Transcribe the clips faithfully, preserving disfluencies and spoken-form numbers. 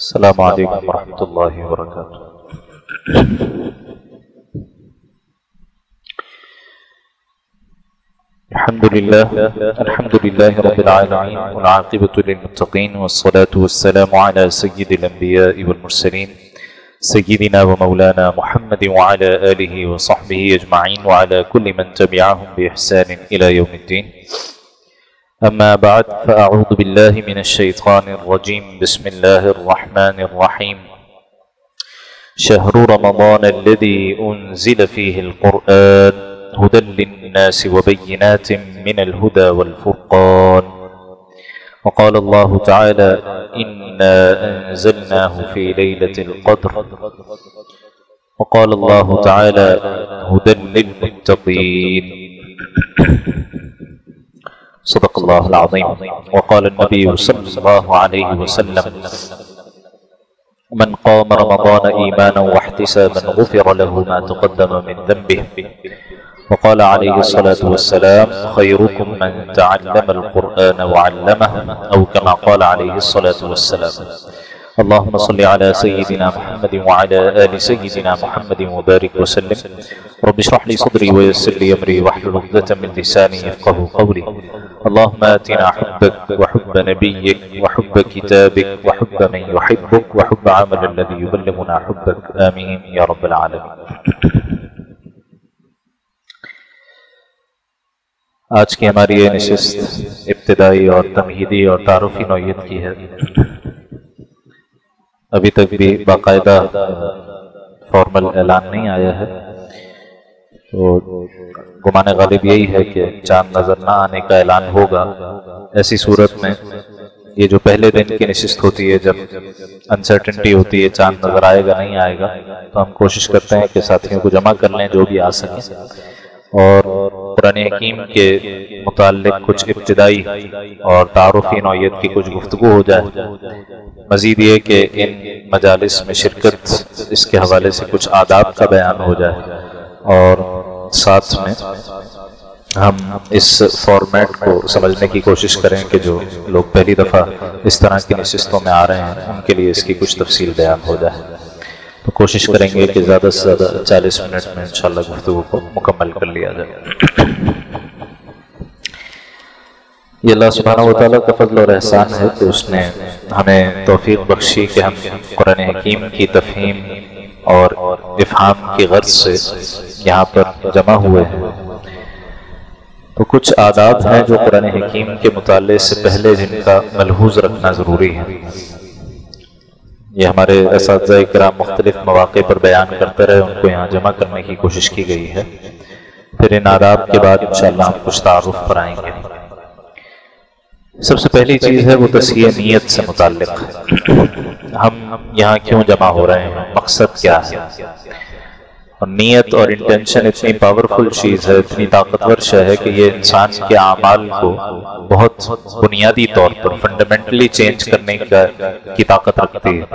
السلام علیکم ورحمۃ اللہ وبرکاتہ۔ الحمد للہ الحمد للہ رب العالمین والعاقبۃ للمتقین والصلاة والسلام علی سید الانبیاء والمرسلین سیدنا و مولانا محمد وعلى آلہ وصحبہ اجمعین وعلى كل من تبعهم بإحسان الى یوم الدین۔ اما بعد فاعوذ باللہ من الشیطان الرجیم، بسم اللہ الرحمن الرحیم۔ شہر رمضان الذی انزل فیہ القرآن هدى للناس وبينات من الهدى والفرقان، وقال الله تعالى إنا أنزلناه في ليلة القدر، وقال الله تعالى هدى للمتقين، صدق الله العظيم، وقال النبي صلى الله عليه وسلم من قام رمضان إيمانا واحتسابا غفر له ما تقدم من ذنبه، وقال عليه الصلاة والسلام خيركم من تعلم القرآن وعلمه، أو كما قال عليه الصلاة والسلام۔ اللهم صل على سيدنا محمد وعلى آل سيدنا محمد وبارك وسلم۔ رب اشرح لي صدري ويسر لي أمري واحلل عقدة من لساني يفقهوا قولي۔ اللهم آتنا حبك وحب نبيك وحب كتابك وحب من يحبك وحب عمل الذي يبلغنا حبك، آمين يا رب العالمين۔ آج کی ہماری یہ نشست ابتدائی اور تمہیدی اور تعارفی نوعیت کی ہے۔ ابھی تک بھی باقاعدہ فارمل اعلان نہیں آیا ہے، تو گمان غالب یہی ہے کہ چاند نظر نہ آنے کا اعلان ہوگا۔ ایسی صورت میں یہ جو پہلے دن کی نشست ہوتی ہے، جب انسرٹنٹی ہوتی ہے چاند نظر آئے گا نہیں آئے گا، تو ہم کوشش کرتے ہیں کہ ساتھیوں کو جمع کر لیں جو بھی آ سکیں، اور قرآن حکیم کے متعلق کچھ ابتدائی اور تعارفی نوعیت کی کچھ گفتگو ہو جائے۔ مزید یہ کہ ان مجالس میں شرکت اس کے حوالے سے کچھ آداب کا بیان ہو جائے، اور ساتھ میں ہم اس فارمیٹ کو سمجھنے کی کوشش کریں کہ جو لوگ پہلی دفعہ اس طرح کی نشستوں میں آ رہے ہیں ان کے لیے اس کی کچھ تفصیل بیان ہو جائے۔ تو کوشش کریں گے کہ زیادہ سے زیادہ چالیس منٹ میں انشاءاللہ گفتگو کو مکمل کر لیا جائے۔ یہ اللہ سبحانہ وتعالیٰ کا فضل اور احسان ہے کہ اس نے ہمیں توفیق بخشی کہ ہم قرآن حکیم کی تفہیم اور افہام کی غرض سے یہاں پر جمع ہوئے ہیں۔ تو کچھ آداب ہیں جو قرآن حکیم کے مطالعے سے پہلے جن کا ملحوظ رکھنا ضروری ہے۔ یہ ہمارے اساتذہ کرام مختلف مواقع پر بیان کرتے رہے، ان کو یہاں جمع کرنے کی کوشش کی گئی ہے۔ پھر ان آداب کے بعد انشاءاللہ ہم کچھ تعارف پر آئیں گے۔ سب سے پہلی چیز ہے وہ تصحیح نیت سے متعلق ہے۔ ہم یہاں کیوں جمع ہو رہے ہیں، مقصد کیا ہے؟ اور نیت اور انٹینشن اتنی پاورفل چیز ہے، اتنی طاقتور شے ہے کہ یہ انسان کے اعمال کو بہت بنیادی طور پر فنڈامنٹلی چینج کرنے کا کی طاقت رکھتی ہے۔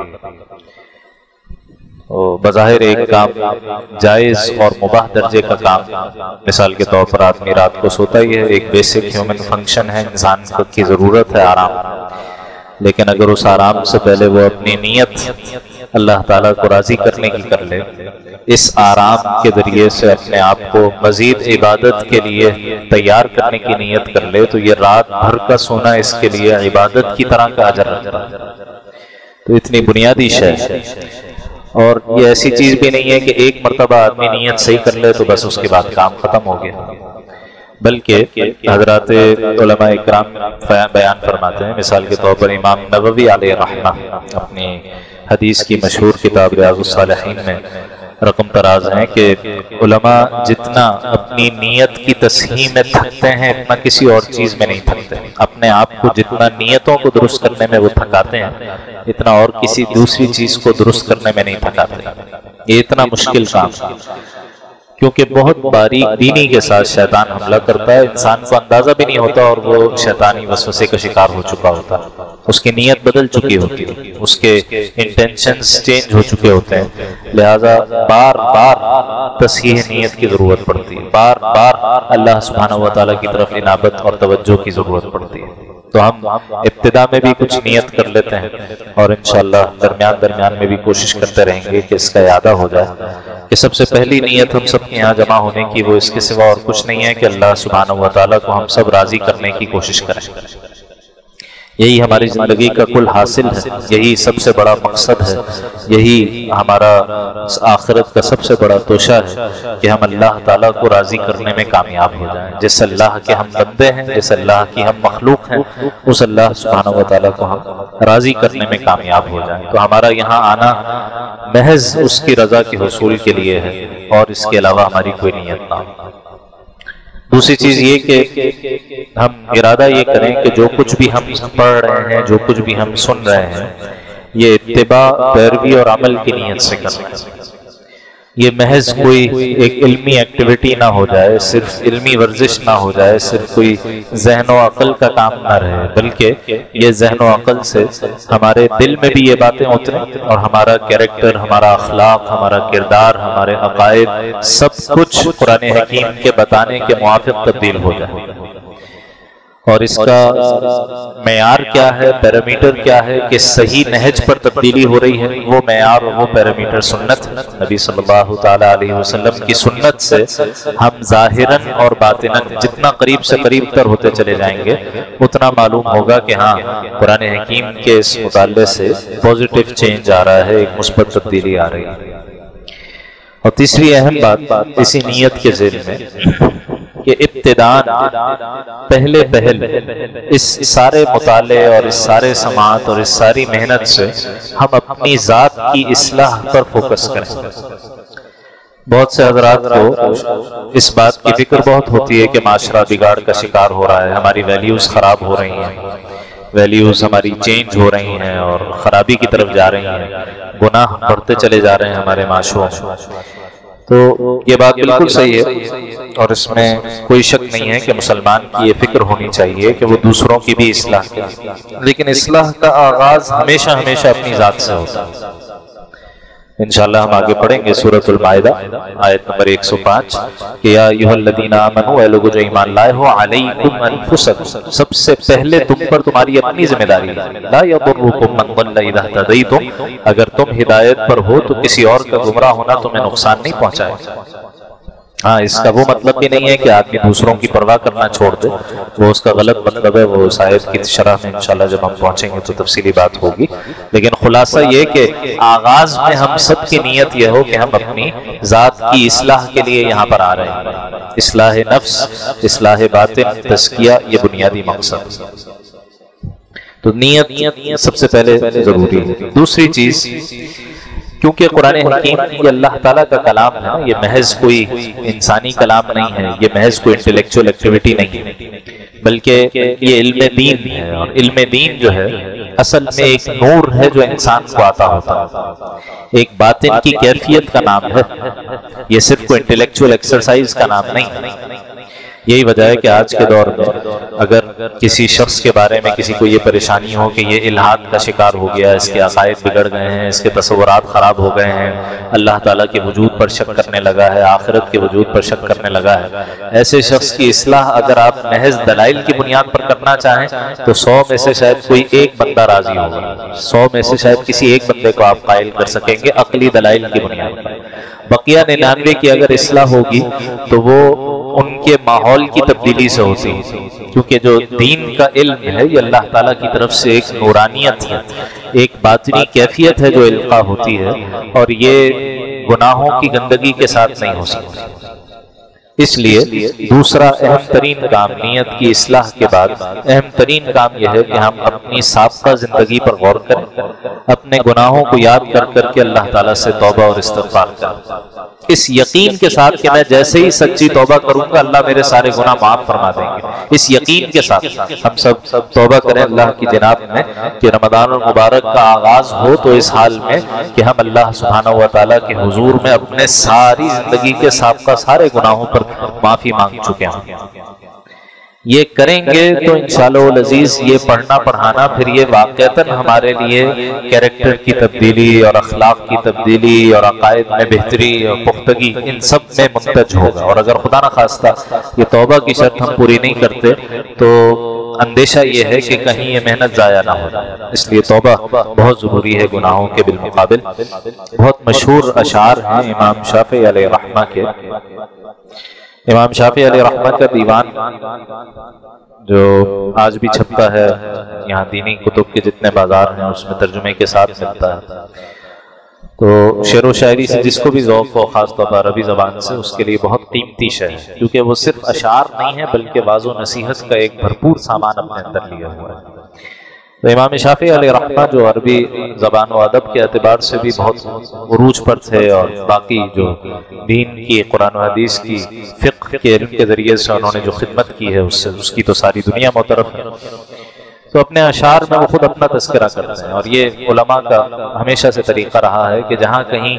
بظاہر ایک کام جائز اور مباح درجے کا کام، مثال کے طور پر آدمی رات کو سوتا ہی ہے، ایک بیسک ہیومن فنکشن ہے، انسان کی ضرورت ہے آرام، لیکن اگر اس آرام سے پہلے وہ اپنی نیت اللہ تعالیٰ کو راضی کرنے کی کر لے، اس آرام کے ذریعے سے اپنے آپ کو مزید عبادت کے لیے تیار کرنے کی نیت کر لے، تو یہ رات بھر کا سونا اس کے لیے عبادت کی طرح کا اجر رکھتا ہے۔ تو اتنی بنیادی شے ہے، اور یہ ایسی چیز بھی نہیں ہے کہ ایک مرتبہ آدمی نیت صحیح کر لے تو بس اس کے بعد کام ختم ہو گیا، بلکہ حضرات علماء اکرام بیان فرماتے ہیں۔ مثال کے طور پر امام نووی علیہ رحمہ اپنی حدیث کی مشہور کتاب ریاض الصالحین میں رقم تراز ہیں کہ علماء جتنا اپنی نیت کی تصحیح میں تھکتے ہیں اتنا کسی اور چیز میں نہیں تھکتے۔ اپنے آپ کو جتنا نیتوں کو درست کرنے میں وہ تھکاتے ہیں، اتنا اور کسی دوسری چیز کو درست کرنے میں نہیں تھکاتے۔ یہ اتنا مشکل کام ہے، کیونکہ بہت باریک بینی کے ساتھ شیطان حملہ کرتا ہے، انسان کو اندازہ بھی نہیں ہوتا اور وہ شیطانی وسوسے کا شکار ہو چکا ہوتا ہے۔ اس کی نیت بدل چکی ہوتی ہے، اس کے انٹینشنز چینج ہو چکے ہوتے ہیں، لہٰذا بار بار تصحیح نیت کی ضرورت پڑتی ہے، بار بار اللہ سبحانہ و تعالیٰ کی طرف انابت اور توجہ کی ضرورت پڑتی ہے۔ تو ہم ابتدا میں بھی کچھ نیت کر لیتے ہیں اور انشاءاللہ درمیان درمیان میں بھی کوشش کرتے رہیں گے کہ اس کا اعادہ ہو جائے کہ سب سے پہلی نیت ہم سب کے یہاں جمع ہونے کی وہ اس کے سوا اور کچھ نہیں ہے کہ اللہ سبحانہ و تعالیٰ کو ہم سب راضی کرنے کی کوشش کریں. یہی ہماری زندگی کا کل حاصل ہے, یہی سب سے بڑا مقصد ہے, یہی ہمارا آخرت کا سب سے بڑا توشہ ہے کہ ہم اللہ تعالیٰ کو راضی کرنے میں کامیاب ہو جائیں. جس اللہ کے ہم بندے ہیں, جس اللہ کی ہم مخلوق ہیں, اس اللہ سبحانہ و تعالیٰ کو ہم راضی کرنے میں کامیاب ہو جائیں. تو ہمارا یہاں آنا محض اس کی رضا کے حصول کے لیے ہے اور اس کے علاوہ ہماری کوئی نیت نہ ہو. دوسری چیز یہ کہ ہم ارادہ یہ کریں کہ جو کچھ بھی ہم پڑھ رہے ہیں, جو کچھ بھی ہم سن رہے ہیں, یہ اتباع, پیروی اور عمل کی نیت سے کرنا ہے. یہ محض کوئی ایک علمی ایکٹیویٹی نہ ہو جائے, صرف علمی ورزش نہ ہو جائے, صرف کوئی ذہن و عقل کا کام نہ رہے, بلکہ یہ ذہن و عقل سے ہمارے دل میں بھی یہ باتیں اتریں اور ہمارا کیریکٹر, ہمارا اخلاق, ہمارا کردار, ہمارے عقائد سب کچھ قرآن حکیم کے بتانے کے موافق تبدیل ہو جائے. اور اس کا معیار کیا ہے, پیرامیٹر کیا ہے کہ صحیح نہج پر تبدیلی ہو رہی ہے, وہ معیار اور وہ پیرامیٹر سنت ہے. نبی صلی اللہ تعالیٰ علیہ وسلم کی سنت سے ہم ظاہراً اور باطناً جتنا قریب سے قریب تر ہوتے چلے جائیں گے اتنا معلوم ہوگا کہ ہاں قرآن حکیم کے اس مطالعے سے پازیٹیو چینج آ رہا ہے, ایک مثبت تبدیلی آ رہی ہے. اور تیسری اہم بات اسی نیت کے ذیل میں کہ ابتداءً پہلے پہل اس سارے مطالعے اور اس سارے سماعت اور اس ساری محنت سے ہم اپنی ذات کی اصلاح پر فوکس کریں. بہت سے حضرات کو اس بات کی فکر بہت ہوتی ہے کہ معاشرہ بگاڑ کا شکار ہو رہا ہے, ہماری ویلیوز خراب ہو رہی ہیں, ویلیوز ہماری چینج ہو رہی ہیں اور خرابی کی طرف جا رہی ہیں, گناہ بڑھتے چلے جا رہے ہیں ہمارے معاشروں میں. تو یہ بات بالکل صحیح ہے اور اس میں کوئی شک نہیں ہے کہ مسلمان کی یہ فکر ہونی چاہیے کہ وہ دوسروں کی بھی اصلاح کرے, لیکن اصلاح کا آغاز ہمیشہ ہمیشہ اپنی ذات سے ہوتا ہے. انشاءاللہ ہم آگے پڑھیں گے سورۃ المائدہ آیت نمبر ایک سو پانچ کہ یا ایھا الذین آمنوا, اے لوگو جو ایمان لائے ہو, علیکم انفسکم, سب سے پہلے تم پر تمہاری اپنی ذمہ داری ہے. لا یضرکم من ضل اذا اہتدیتم, اگر تم ہدایت پر ہو تو کسی اور کا گمراہ ہونا تمہیں نقصان نہیں پہنچائے. ہاں, اس کا وہ مطلب بھی نہیں ہے کہ آدمی دوسروں کی پرواہ کرنا چھوڑ دے, وہ اس کا غلط مطلب ہے, وہ اس آیت کی شرح میں انشاءاللہ جب ہم پہنچیں گے تو تفصیلی بات ہوگی. لیکن خلاصہ یہ کہ آغاز میں ہم سب کی نیت یہ ہو کہ ہم اپنی ذات کی اصلاح کے لیے یہاں پر آ رہے ہیں. اصلاح نفس, اصلاح باطن, تزکیہ, یہ بنیادی مقصد. تو نیت سب سے پہلے ضروری ہے. دوسری چیز, کیونکہ قرآن حکیم یہ اللہ تعالیٰ کا کلام ہے, یہ محض کوئی انسانی کلام نہیں ہے, یہ محض کوئی انٹلیکچوئل ایکٹیویٹی نہیں ہے, بلکہ یہ علم دین ہے. اور علم دین جو ہے اصل میں ایک نور ہے جو انسان کو عطا ہوتا ہے, ایک باطن کی کیفیت کا نام ہے, یہ صرف کوئی انٹلیکچوئل ایکسرسائز کا نام نہیں ہے. یہی وجہ ہے کہ آج کے دور میں اگر کسی شخص کے بارے میں کسی کو یہ پریشانی ہو کہ یہ الحاد کا شکار ہو گیا, اس کے عقائد بگڑ گئے ہیں, اس کے تصورات خراب ہو گئے ہیں, اللہ تعالیٰ کے وجود پر شک کرنے لگا ہے, آخرت کے وجود پر شک کرنے لگا ہے, ایسے شخص کی اصلاح اگر آپ محض دلائل کی بنیاد پر کرنا چاہیں تو سو میں سے شاید کوئی ایک بندہ راضی ہوگا, سو میں سے شاید کسی ایک بندے کو آپ قائل کر سکیں گے عقلی دلائل کی بنیاد پر. بقیہ ننانوے کی اگر اصلاح ہوگی تو وہ ان کے ماحول کی تبدیلی سے ہوتی ہے, کیونکہ جو دین کا علم ہے یہ اللہ تعالیٰ کی طرف سے ایک نورانیت ہے, ایک باطنی کیفیت ہے جو القاء ہوتی ہے, اور یہ گناہوں کی گندگی کے ساتھ نہیں ہو سکتی. اس لیے دوسرا اہم ترین کام نیت کی اصلاح کے بعد اہم ترین کام یہ ہے کہ ہم اپنی سابقہ زندگی پر غور کریں, اپنے گناہوں کو یاد کر کر کے اللہ تعالیٰ سے توبہ اور استغفار کریں, اس یقین کے ساتھ کہ میں جیسے ہی سچی توبہ کروں گا اللہ میرے سارے گناہ معاف فرما دیں گے. اس یقین کے ساتھ ہم سب توبہ کریں اللہ کی جناب میں کہ رمضان المبارک کا آغاز ہو تو اس حال میں کہ ہم اللہ سبحانہ و تعالیٰ کے حضور میں اپنے ساری زندگی کے سابقہ سارے گناہوں پر معافی مانگ چکے ہیں. یہ کریں گے تو انشاءاللہ العزیز یہ پڑھنا پڑھانا پھر یہ واقعتاً ہمارے لیے کیریکٹر کی تبدیلی اور اخلاق کی تبدیلی اور عقائد میں بہتری اور پختگی ان سب میں منتج ہوگا. اور اگر خدا نہ خواستہ یہ توبہ کی شرط ہم پوری نہیں کرتے تو اندیشہ یہ ہے کہ کہیں یہ محنت ضائع نہ ہو جائے. اس لیے توبہ بہت ضروری ہے گناہوں کے بالمقابل. بہت مشہور اشعار ہیں امام شافعی علیہ رحمہ کے. امام شافعی علیہ رحمہ کا دیوان جو آج بھی چھپتا ہے یہاں دینی کتب کے جتنے بازار ہیں اس میں ترجمے کے ساتھ ملتا ہے. تو شعر و شاعری سے جس کو بھی ذوق ہو خاص طور پر عربی زبان سے اس کے لیے بہت قیمتی شے ہے کیونکہ وہ صرف اشعار نہیں ہے بلکہ واعظ و نصیحت کا ایک بھرپور سامان اپنے اندر لیا ہوا ہے. تو امام شافعی علیہ رحمہ جو عربی زبان و ادب کے اعتبار سے بھی بہت عروج پر تھے اور باقی جو دین کی قرآن و حدیث کی فقہ کے علم کے ذریعے سے انہوں نے جو خدمت کی ہے اس سے اس کی تو ساری دنیا معترف ہے. تو اپنے اشعار میں وہ خود اپنا تذکرہ کرتے ہیں اور یہ علماء کا ہمیشہ سے طریقہ رہا ہے کہ جہاں کہیں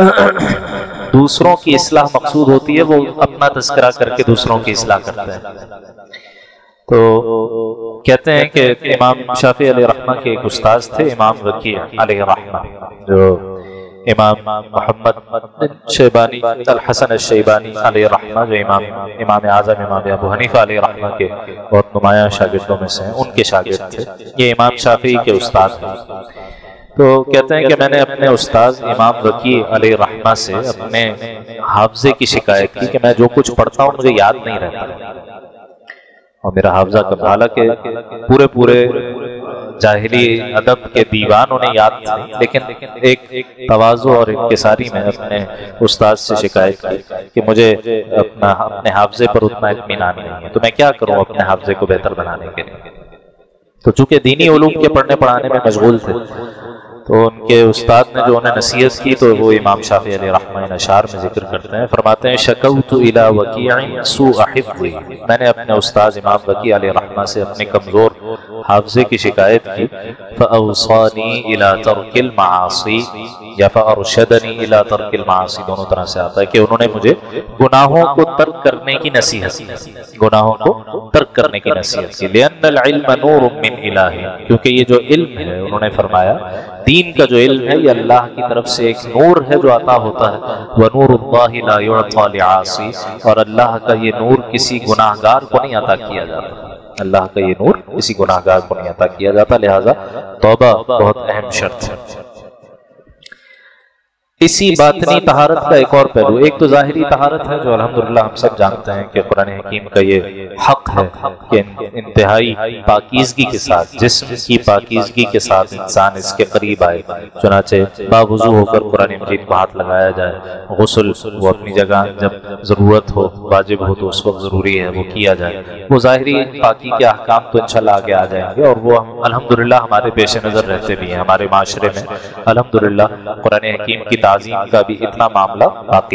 دوسروں کی اصلاح مقصود ہوتی ہے وہ اپنا تذکرہ کر کے دوسروں کی اصلاح کرتے ہیں. تو کہتے ہیں کہ امام شافعی علیہ رحمہ کے ایک استاذ تھے امام وکیع علیہ رحمہ جو امام محمد بن شیبانی الحسن الشیبانی علیہ رحمہ جو امام امام اعظم امام ابو حنیفہ علیہ رحمہ کے بہت نمایاں شاگردوں میں سے ہیں ان کے شاگرد تھے. یہ امام شافعی کے استاد ہیں. تو کہتے ہیں کہ میں نے اپنے استاذ امام وکیع علیہ رحمہ سے اپنے حافظے کی شکایت کی کہ میں جو کچھ پڑھتا ہوں مجھے یاد نہیں رہتا اور میرا حافظہ کم. حالانکہ پورے پورے جاہلی ادب کے دیوان انہیں یاد تھے لیکن ایک تواضع اور انکساری میں اپنے استاد سے شکایت کی کہ مجھے اپنا اپنے حافظے پر اتنا اطمینان نہیں ہے تو میں کیا کروں اپنے حافظے کو بہتر بنانے کے لیے. تو چونکہ دینی علوم کے پڑھنے پڑھانے میں مشغول تھے تو ان کے استاد نے جو انہیں نصیحت کی تو وہ امام شافعی علیہ رحمہ اشعار میں ذکر کرتے ہیں. فرماتے ہیں شکوت الی وکیع سوء حفظی، میں نے اپنے استاد امام وکیع علیہ رحمہ سے اپنے کمزور حافظے کی شکایت کی. فاوصانی الی ترک المعاصی یا فارشدنی الی ترک المعاصی، دونوں طرح سے آتا ہے کہ انہوں نے مجھے گناہوں کو ترک کرنے کی نصیحت کی گناہوں کو ترک کرنے کی نصیحت کی. لأن العلم نور من الہ، کیونکہ یہ جو علم ہے انہوں نے فرمایا دین کا جو علم ہے یہ اللہ کی طرف سے ایک نور ہے جو عطا ہوتا ہے. وَنُورُ اللَّهِ لَا يُعْطَى لِعَاصِي، اور اللہ کا یہ نور کسی گناہگار کو نہیں عطا کیا جاتا. اللہ کا یہ نور کسی گناہگار کو نہیں عطا کیا جاتا. لہذا توبہ بہت اہم شرط ہے. اسی باطنی طہارت کا ایک اور پہلو، ایک تو ظاہری طہارت ہے جو الحمدللہ ہم سب جانتے ہیں کہ قرآن حکیم کا یہ حق ہے کہ انتہائی پاکیزگی کے ساتھ جسم کی پاکیزگی کے ساتھ انسان اس کے قریب آئے. چنانچہ باوضو ہو کر قرآن مجید کو ہاتھ لگایا جائے. غسل وہ اپنی جگہ جب ضرورت ہو واجب ہو تو اس وقت ضروری ہے وہ کیا جائے. وہ ظاہری پاکی کے احکام تو انشاءاللہ آگے آ جائیں گے اور وہ الحمدللہ ہمارے پیش نظر رہتے بھی ہیں. ہمارے معاشرے میں الحمدللہ قرآن حکیم کی تعظیم کا بھی اتنا معاملہ باقی.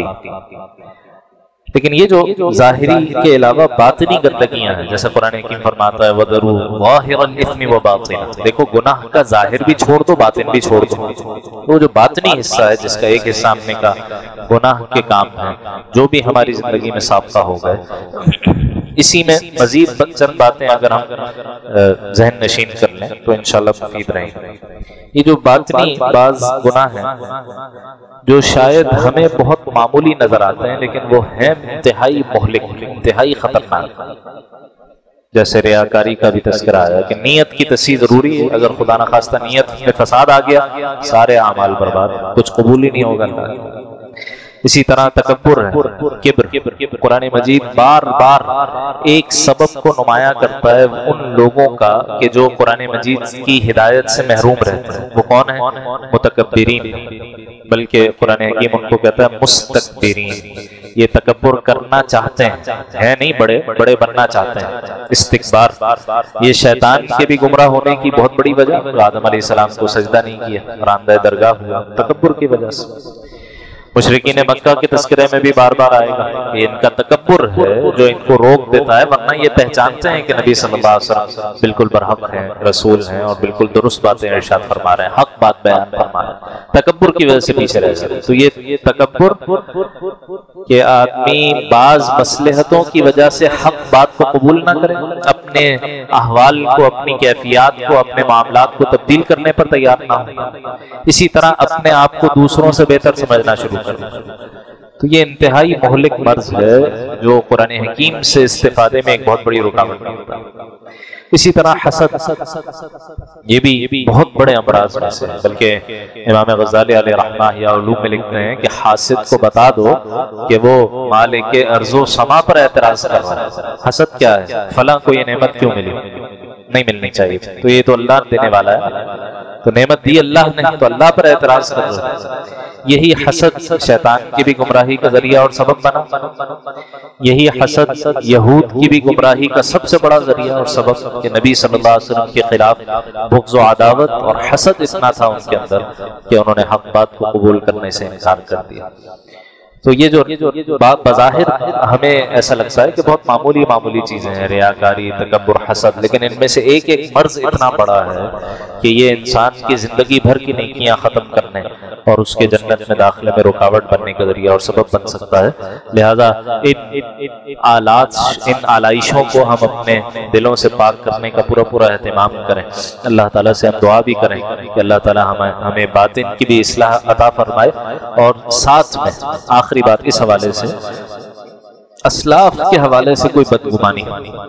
لیکن یہ جو ظاہری کے علاوہ باطنی گندگیاں ہیں جیسے قرآن حکیم فرماتا ہے وَذَرُوا ظَاهِرَ الْإِثْمِ وَبَاطِنَهُ، دیکھو گناہ کا ظاہر بھی چھوڑ دو باطن بھی چھوڑ دو. وہ جو باطنی حصہ ہے جس کا ایک حصہ ہم نے کہا گناہ کے کام ہیں جو بھی ہماری زندگی میں سابقہ ہو گئے، اسی میں مزید چند باتیں اگر ہم ذہن نشین کر لیں تو انشاءاللہ مفید رہیں گے. یہ جو باطنی بعض گناہ ہیں جو شاید ہمیں بہت معمولی نظر آتے ہیں لیکن وہ ہیں انتہائی مہلک انتہائی خطرناک، جیسے ریاکاری کا بھی تذکرہ آیا کہ نیت کی تصحیح ضروری ہے. اگر خدا نخواستہ نیت میں فساد آ گیا سارے اعمال برباد، کچھ قبول ہی نہیں ہوگا اللہ. اسی طرح تکبر ہے، کبر. قرآن مجید بار بار ایک سبب کو نمایاں کرتا ہے ان لوگوں کا کہ جو قرآن مجید کی ہدایت سے محروم رہتے ہیں. وہ کون ہیں؟ متکبرین، بلکہ قرآن حکیم ان کو کہتا ہے مستکبرین. یہ تکبر کرنا چاہتے ہیں، ہے نہیں بڑے بڑے بننا چاہتے ہیں. استکبار یہ شیطان کے بھی گمراہ ہونے کی بہت بڑی وجہ. آدم علیہ السلام کو سجدہ نہیں کیا، راندہ درگاہ ہوا تکبر کی وجہ سے. مشرکین مکہ کے تذکرے میں بھی بار بار آئے گا کہ ان کا تکبر ہے جو ان کو روک دیتا ہے، ورنہ یہ پہچانتے ہیں کہ نبی صلی اللہ علیہ وسلم بالکل برحق ہیں، رسول ہیں اور بالکل درست باتیں ارشاد فرما رہے ہیں، حق بات بیان فرما رہے ہیں. تکبر کی وجہ سے پیچھے رہ جاتے. تو یہ تکبر کہ آدمی بعض مصلحتوں کی وجہ سے حق بات کو قبول نہ کرے، اپنے احوال کو، اپنی کیفیات کو، اپنے معاملات کو تبدیل کرنے پر تیار نہ ہو، اسی طرح اپنے آپ کو دوسروں سے بہتر سمجھنا شروع کر دیں۔ تو یہ انتہائی مہلک مرض ہے جو قرآن حکیم سے استفادے میں ایک بہت بڑی رکاوٹ ہوتا ہے۔ اسی طرح حسد، یہ بھی بہت بڑے امراض میں سے، بلکہ امام غزالی علیہ رحمہ یا علوم میں لکھتے ہیں کہ حاسد کو بتا دو کہ وہ مالک ارض و سما پر اعتراض کر رہا ہے۔ حسد کیا ہے؟ فلاں کو یہ نعمت کیوں ملی؟ نہیں ملنی چاہیے، تو یہ تو اللہ دینے والا ہے، تو نعمت دی اللہ نے، تو اللہ پر اعتراض کر رہا ہے۔ یہی حسد شیطان کی بھی گمراہی کا ذریعہ اور سبب بنا، یہی حسد یہود کی بھی گمراہی کا سب سے بڑا ذریعہ اور سبب، کہ نبی صلی اللہ علیہ وسلم کے خلاف بغض و عداوت اور حسد اتنا تھا ان کے اندر کہ انہوں نے حق بات کو قبول کرنے سے انکار کر دیا۔ تو یہ جو بات بظاہر ہمیں ایسا لگتا ہے کہ بہت معمولی معمولی چیزیں ہیں، ریاکاری، تکبر، حسد، لیکن ان میں سے ایک ایک مرض اتنا بڑا ہے کہ یہ انسان کی زندگی بھر کی نیکیاں ختم کرنے اور اس کے جنت میں داخلے میں رکاوٹ بننے کا ذریعہ اور سبب بن سکتا ہے۔ لہذا ان آلات، ان آلائشوں کو ہم اپنے دلوں سے پاک کرنے کا پورا پورا اہتمام کریں۔ اللہ تعالیٰ سے ہم دعا بھی کریں کہ اللہ تعالیٰ ہمیں ہمیں باطن کی بھی اصلاح عطا فرمائے، اور ساتھ میں آخری بات اس حوالے سے، اسلاف کے حوالے سے کوئی بدگمانی،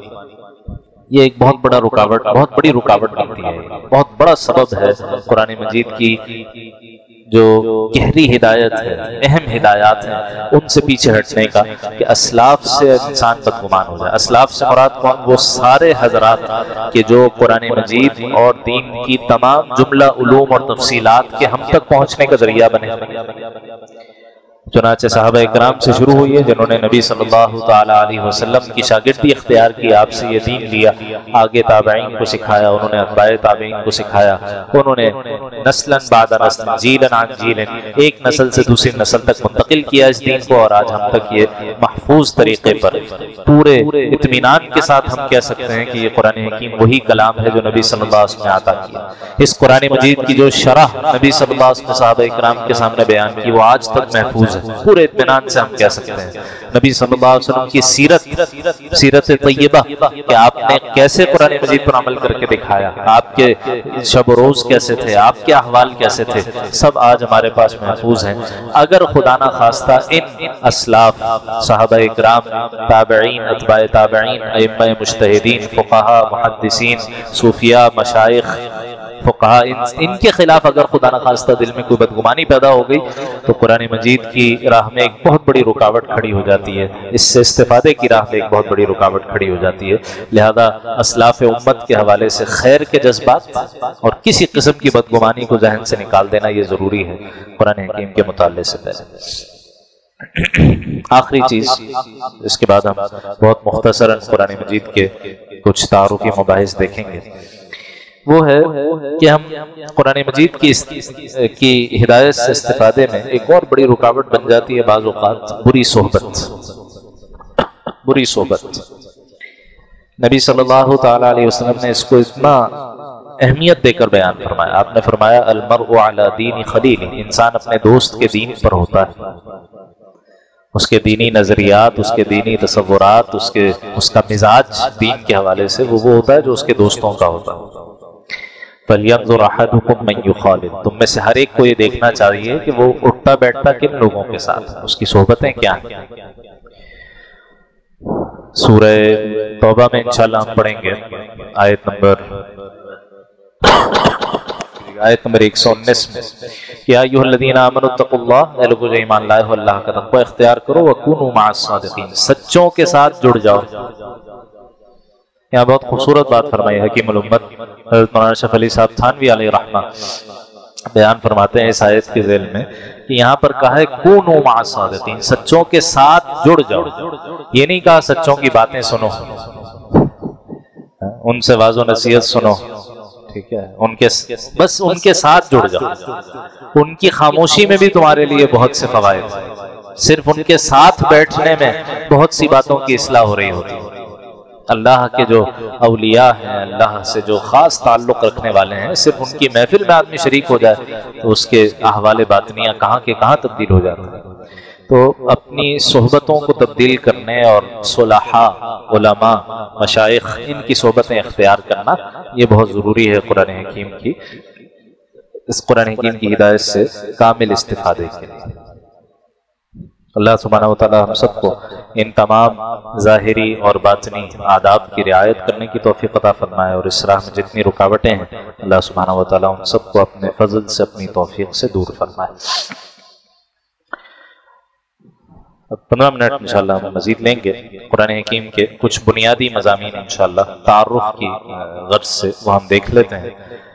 یہ ایک بہت بڑا رکاوٹ، بہت بڑی رکاوٹ بنتی ہے، بہت بڑا سبب ہے قرآن مجید کی جو گہری ہدایت ہے، اہم ہدایات ہیں، ان سے پیچھے ہٹنے کا، کہ اسلاف سے انسان بدگمان ہو جائے۔ اسلاف سے مراد کون؟ وہ سارے حضرات کہ جو قرآن مجید اور دین کی تمام جملہ علوم اور تفصیلات کے ہم تک پہنچنے کا ذریعہ بنے۔ چنانچہ صحابہ اکرام سے شروع ہوئی ہے جنہوں نے نبی صلی اللہ تعالی علیہ وسلم کی شاگردی اختیار کی، آپ سے یہ دین لیا، آگے تابعین کو سکھایا، انہوں نے اتباع تابعین کو سکھایا، انہوں نے نسلاً بعد نسل، جیلاً عن جیل، ایک نسل سے دوسری نسل تک منتقل کیا اس دین کو، اور آج ہم تک یہ محفوظ طریقے پر پورے اطمینان کے ساتھ ہم کہہ سکتے ہیں کہ یہ قرآن حکیم وہی کلام ہے جو نبی صلی اللہ علیہ وسلم نے عطا کیا۔ اس قرآن مجید کی جو شرح نبی صلی اللہ علیہ وسلم نے صحابہ اکرام کے سامنے بیان کی، وہ آج تک محفوظ ہے، پورے اطمینان سے ہم کہہ سکتے ہیں۔ نبی صلی اللہ علیہ وسلم کی سیرت، سیرت طیبہ، کہ آپ نے کیسے قرآن مجید پر عمل کر کے دکھایا، آپ کے شب و روز کیسے تھے، آپ کے احوال کیسے تھے، سب آج ہمارے پاس محفوظ ہیں۔ اگر خدا نہ خواستہ ان اسلاف، صحابہ اکرام، تابعین، اتباع تابعین، ائمہ مجتہدین، فقہاء، محدثین، صوفیاء، مشائخ، فقہاء، ان کے خلاف اگر خدا نہ خواستہ دل میں کوئی بدگمانی پیدا ہو گئی تو قرآن مجید کی راہ میں ایک بہت بڑی رکاوٹ کھڑی ہو جاتی ہے، اس سے استفادے کی راہ میں ایک بہت بڑی رکاوٹ کھڑی ہو جاتی ہے۔ لہذا اسلاف امت کے حوالے سے خیر کے جذبات اور کسی قسم کی بدگمانی کو ذہن سے نکال دینا یہ ضروری ہے قرآن حکیم کے مطالعے سے پہلے۔ آخری چیز، اس کے بعد ہم بہت مختصراً قرآن مجید کے کچھ تعارفی مباحث دیکھیں گے، وہ ہے کہ ہم قرآن مجید کی کی ہدایت سے استفادے میں ایک اور بڑی رکاوٹ بن جاتی ہے بعض اوقات بری صحبت۔ بری صحبت، نبی صلی اللہ تعالی علیہ وسلم نے اس کو اتنا اہمیت دے کر بیان فرمایا۔ آپ نے فرمایا المرء علی دین خلیل، انسان اپنے دوست کے دین پر ہوتا ہے، اس کے دینی نظریات، اس کے دینی تصورات، اس کے اس کا مزاج دین کے حوالے سے وہ وہ ہوتا ہے جو اس کے دوستوں کا ہوتا ہے۔ فَلْيَنْظُرْ أَحَدُكُمْ مَنْ يُخَالِطُ، تم میں سے ہر ایک کو یہ دیکھنا چاہیے کہ وہ اٹھتا بیٹھتا کن لوگوں کے ساتھ، اس کی صحبتیں کیا ہیں۔ سورہ توبہ میں انشاءاللہ ہم پڑھیں گے آیت نمبر آیت نمبر ایک سو انیس میں، یا ایھا الذین آمنوا اتقوا اللہ، اے لوگو جو ایمان لائے ہو اللہ کا تقوی اختیار کرو، وکونوا مع الصادقین، سچوں کے ساتھ جڑ جاؤ۔ یہاں بہت خوبصورت بات فرمائی حکیم الامت حضرت مولانا اشرف علی صاحب تھانوی علیہ رحمہ بیان فرماتے ہیں اس آیت کے ذیل میں کہ یہاں پر کہا ہے کونوا مع الصادقین، سچوں کے ساتھ جڑ جاؤ۔ یہ نہیں کہا سچوں کی باتیں سنو، ان سے واعظ و نصیحت سنو، ٹھیک ہے، ان کے بس ان کے ساتھ جڑ جاؤ، ان کی خاموشی میں بھی تمہارے لیے بہت سے فوائد ہیں، صرف ان کے ساتھ بیٹھنے میں بہت سی باتوں کی اصلاح ہو رہی ہوتی ہے۔ اللہ کے جو اولیاء ہیں، اللہ سے جو خاص تعلق رکھنے والے ہیں، صرف ان کی محفل میں آدمی شریک ہو جائے تو اس کے احوال باطنیہ کہاں کے کہاں تبدیل ہو جاتے ہیں۔ تو اپنی صحبتوں کو تبدیل کرنے اور صلحاء، علماء، مشائخ ان کی صحبتیں اختیار کرنا یہ بہت ضروری ہے قرآن حکیم کی اس قرآن حکیم کی ہدایت سے کامل استفادے کے لیے۔ اللہ سبحانہ و تعالی ہم سب کو ان تمام ظاہری اور باطنی آداب کی رعایت کرنے کی توفیق عطا فرمائے، اور اس راہ میں جتنی رکاوٹیں ہیں اللہ سبحانہ و تعالی ان سب کو اپنے فضل سے، اپنی توفیق سے دور فرمائے۔ اب پندرہ منٹ انشاءاللہ ہم مزید لیں گے قرآن حکیم کے کچھ بنیادی مضامین انشاءاللہ تعارف کی غرض سے وہ ہم دیکھ لیتے ہیں۔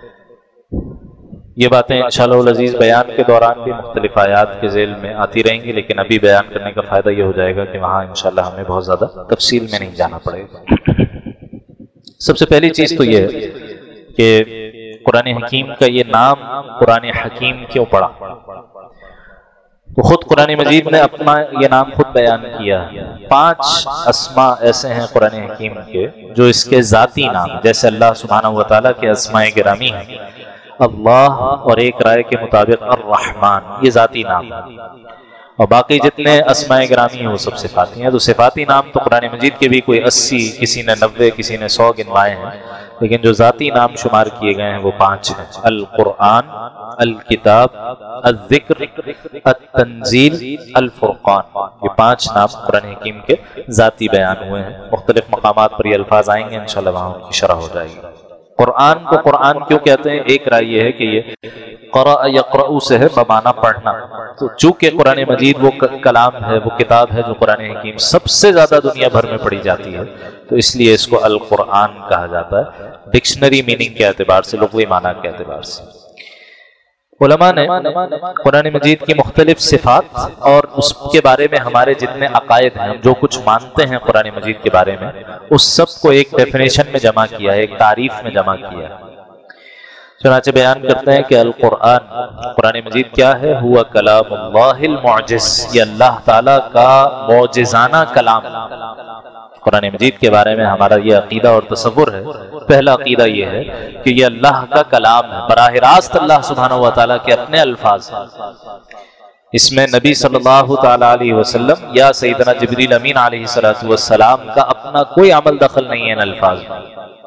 یہ باتیں انشاءاللہ العزیز بیان کے دوران بھی مختلف آیات کے ذیل میں آتی رہیں گی، لیکن ابھی بیان کرنے کا فائدہ یہ ہو جائے گا کہ وہاں انشاءاللہ ہمیں بہت زیادہ تفصیل میں نہیں جانا پڑے گا۔ سب سے پہلی چیز تو یہ ہے کہ قرآن حکیم کا یہ نام قرآن حکیم کیوں پڑا؟ تو خود قرآن مجید نے اپنا یہ نام خود بیان کیا۔ پانچ اسماء ایسے ہیں قرآن حکیم کے جو اس کے ذاتی نام، جیسے اللہ سبحانہ و تعالیٰ کے اسماء گرامی ہیں اللہ، اور ایک رائے کے مطابق الرحمن، یہ ذاتی نام ہے، اور باقی جتنے اسماء گرامی ہیں وہ سب صفاتی ہیں۔ تو صفاتی نام تو قرآن مجید کے بھی کوئی اسی، کسی نے نوے، کسی نے سو گنوائے ہیں، لیکن جو ذاتی نام شمار کیے گئے ہیں وہ پانچ ہیں: القرآن، الکتاب، الذکر، التنزیل، الفرقان۔ یہ پانچ نام قرآن حکیم کے ذاتی بیان ہوئے ہیں۔ مختلف مقامات پر یہ الفاظ آئیں گے انشاءاللہ، وہاں ان کی شرح ہو جائے گی۔ قرآن کو قرآن کیوں کہتے ہیں؟ ایک رائے یہ ہے کہ یہ قرأ یقرأ سے ہے بمعنی پڑھنا، تو چونکہ قرآن مجید وہ کلام ہے، وہ کتاب ہے جو قرآن حکیم سب سے زیادہ دنیا بھر میں پڑھی جاتی ہے، تو اس لیے اس کو القرآن کہا جاتا ہے، ڈکشنری میننگ کے اعتبار سے، لغوی معنی کے اعتبار سے۔ علماء نے قرآن مجید کی مختلف صفات اور اس کے بارے میں ہمارے جتنے عقائد ہیں، ہم جو کچھ مانتے ہیں قرآن مجید کے بارے میں، اس سب کو ایک ڈیفینیشن میں جمع کیا ہے، ایک تعریف میں جمع کیا ہے۔ چنانچہ بیان کرتے ہیں کہ القرآن، قرآن مجید کیا ہے؟ ہوا کلام اللہ المعجز، یہ اللہ تعالیٰ کا معجزانہ کلام۔ قرآن مجید کے بارے میں ہمارا یہ عقیدہ اور تصور ہے، پہلا عقیدہ یہ ہے کہ یہ اللہ کا کلام ہے، براہ راست اللہ سبحانہ و تعالیٰ کے اپنے الفاظ ہیں۔ اس میں نبی صلی اللہ تعالیٰ علیہ وسلم یا سیدنا جبریل امین علیہ السلام کا اپنا کوئی عمل دخل نہیں ہے ان الفاظ میں۔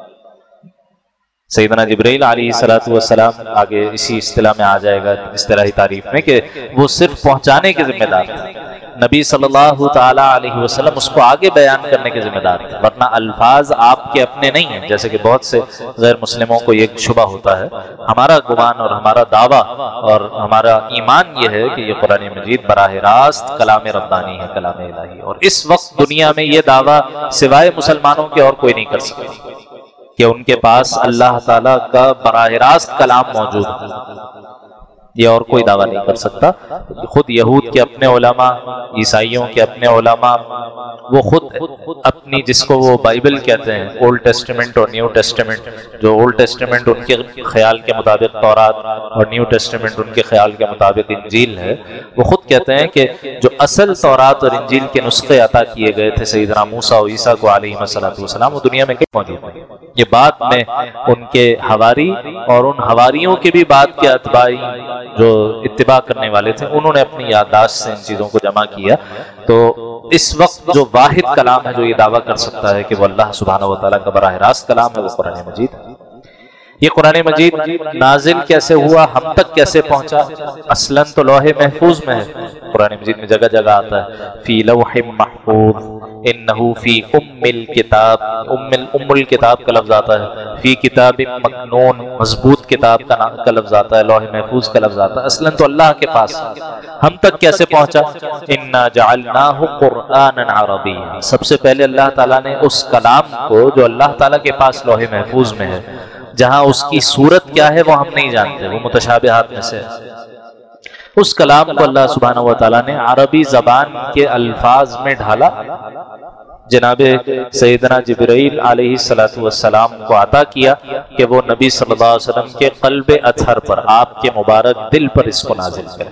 سیدنا جبریل علیہ الصلوۃ والسلام آگے اسی اصطلاح میں آ جائے گا، اصطلاحی تعریف میں، کہ وہ صرف پہنچانے کے ذمہ دار تھے۔ نبی صلی اللہ تعالیٰ علیہ وسلم اس کو آگے بیان کرنے کے ذمہ دار تھے، ورنہ الفاظ آپ کے اپنے نہیں ہیں، جیسے کہ بہت سے غیر مسلموں کو یہ شبہ ہوتا ہے۔ ہمارا گمان اور ہمارا دعویٰ اور ہمارا ایمان یہ ہے کہ یہ قرآن مجید براہ راست کلام ربانی ہے، کلام الہی، اور اس وقت دنیا میں یہ دعویٰ سوائے مسلمانوں کے اور کوئی نہیں کر سکتا کہ ان کے پاس اللہ تعالیٰ کا براہ راست کلام موجود ہے، یہ اور کوئی دعویٰ نہیں کر سکتا۔ خود یہود کے اپنے علماء، عیسائیوں کے اپنے علماء، وہ خود اپنی، جس کو وہ بائبل کہتے ہیں، اولڈ ٹیسٹمنٹ اور نیو ٹیسٹمنٹ، جو اولڈ ٹیسٹمنٹ ان کے خیال کے مطابق تورات اور نیو ٹیسٹمنٹ ان کے خیال کے مطابق انجیل ہے، وہ خود کہتے ہیں کہ جو اصل تورات اور انجیل کے نسخے عطا کیے گئے تھے سیدنا موسیٰ و عیسیٰ کو علیہ السلام، وہ دنیا میں کہیں موجود ہیں۔ یہ بات میں ان کے حواری اور ان حواریوں کے بھی بات کے اتباعی جو اتباع کرنے والے تھے، انہوں نے اپنی یادداشت سے ان چیزوں کو جمع کیا۔ تو اس وقت جو واحد کلام ہے جو یہ دعویٰ کر سکتا ہے کہ وہ اللہ سبحانہ و تعالیٰ کا براہ راست کلام ہے، وہ قرآن مجید ہے۔ یہ قرآن مجید نازل کیسے ہوا، ہم تک کیسے پہنچا؟ اصلاً تو لوح محفوظ میں ہے، قرآن مجید میں جگہ جگہ آتا ہے فی لوح محفوظ، انہو فی ام الکتاب، ام ام الکتاب کا لفظ آتا ہے، فی کتاب مکنون، مضبوط کتاب کا لفظ آتا ہے، لوح محفوظ کا لفظ آتا ہے۔ اصلاً تو اللہ کے پاس، ہم تک کیسے پہنچا؟ انا جعلناہ قرآنا عربیا، سب سے پہلے اللہ تعالیٰ نے اس کلام کو جو اللہ تعالیٰ کے پاس لوح محفوظ میں ہے، جہاں اس کی صورت کیا ہے وہ ہم نہیں جانتے، وہ متشابہات میں سے، اس کلام کو اللہ سبحانہ و تعالیٰ نے عربی زبان کے الفاظ میں ڈھالا، جناب سیدنا جبرائیل علیہ السلام کو عطا کیا کہ وہ نبی صلی اللہ علیہ وسلم کے قلب اطہر پر، آپ کے مبارک دل پر اس کو نازل کریں۔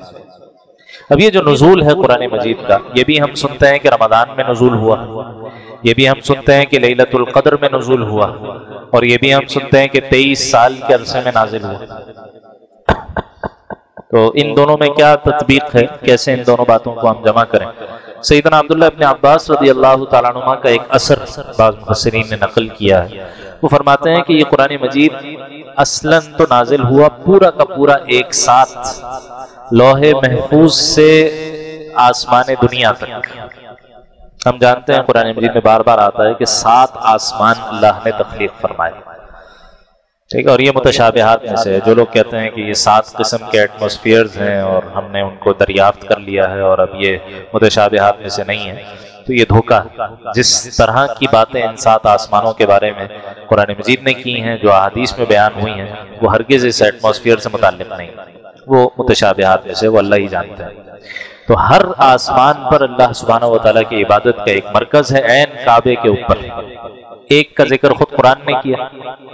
اب یہ جو نزول ہے قرآن مجید کا، یہ بھی ہم سنتے ہیں کہ رمضان میں نزول ہوا، یہ بھی ہم سنتے ہیں کہ لیلۃ القدر میں نزول ہوا، اور یہ بھی ہم سنتے ہیں کہ تیئیس سال کے عرصے میں نازل ہوا۔ تو ان دونوں میں کیا تطبیق ہے، کیسے ان دونوں باتوں کو ہم جمع کریں؟ سیدنا عبداللہ ابن عباس رضی اللہ تعالیٰ عنہ کا ایک اثر بعض مفسرین نے نقل کیا ہے، وہ فرماتے ہیں کہ یہ قرآن مجید اصلاً تو نازل ہوا پورا کا پورا ایک ساتھ لوح محفوظ سے آسمان دنیا تک۔ ہم جانتے ہیں قرآن مجید میں بار بار آتا ہے کہ سات آسمان اللہ نے تخلیق فرمائے، ٹھیک ہے، اور یہ متشابہات میں سے ہے۔ جو لوگ کہتے ہیں کہ یہ سات قسم کے ایٹماسفیئرز ہیں اور ہم نے ان کو دریافت کر لیا ہے اور اب یہ متشابہات میں سے نہیں ہے، تو یہ دھوکہ ہے۔ جس طرح کی باتیں ان سات آسمانوں کے بارے میں قرآن مجید نے کی ہیں، جو احادیث میں بیان ہوئی ہیں، وہ ہرگز اس ایٹماسفیئر سے متعلق نہیں، وہ متشابہات میں سے، وہ اللہ ہی جانتے ہیں۔ تو ہر آسمان پر اللہ سبحانہ و تعالیٰ کی عبادت کا ایک مرکز ہے، عین کعبے کے اوپر۔ ایک کا ذکر خود قرآن نے کیا،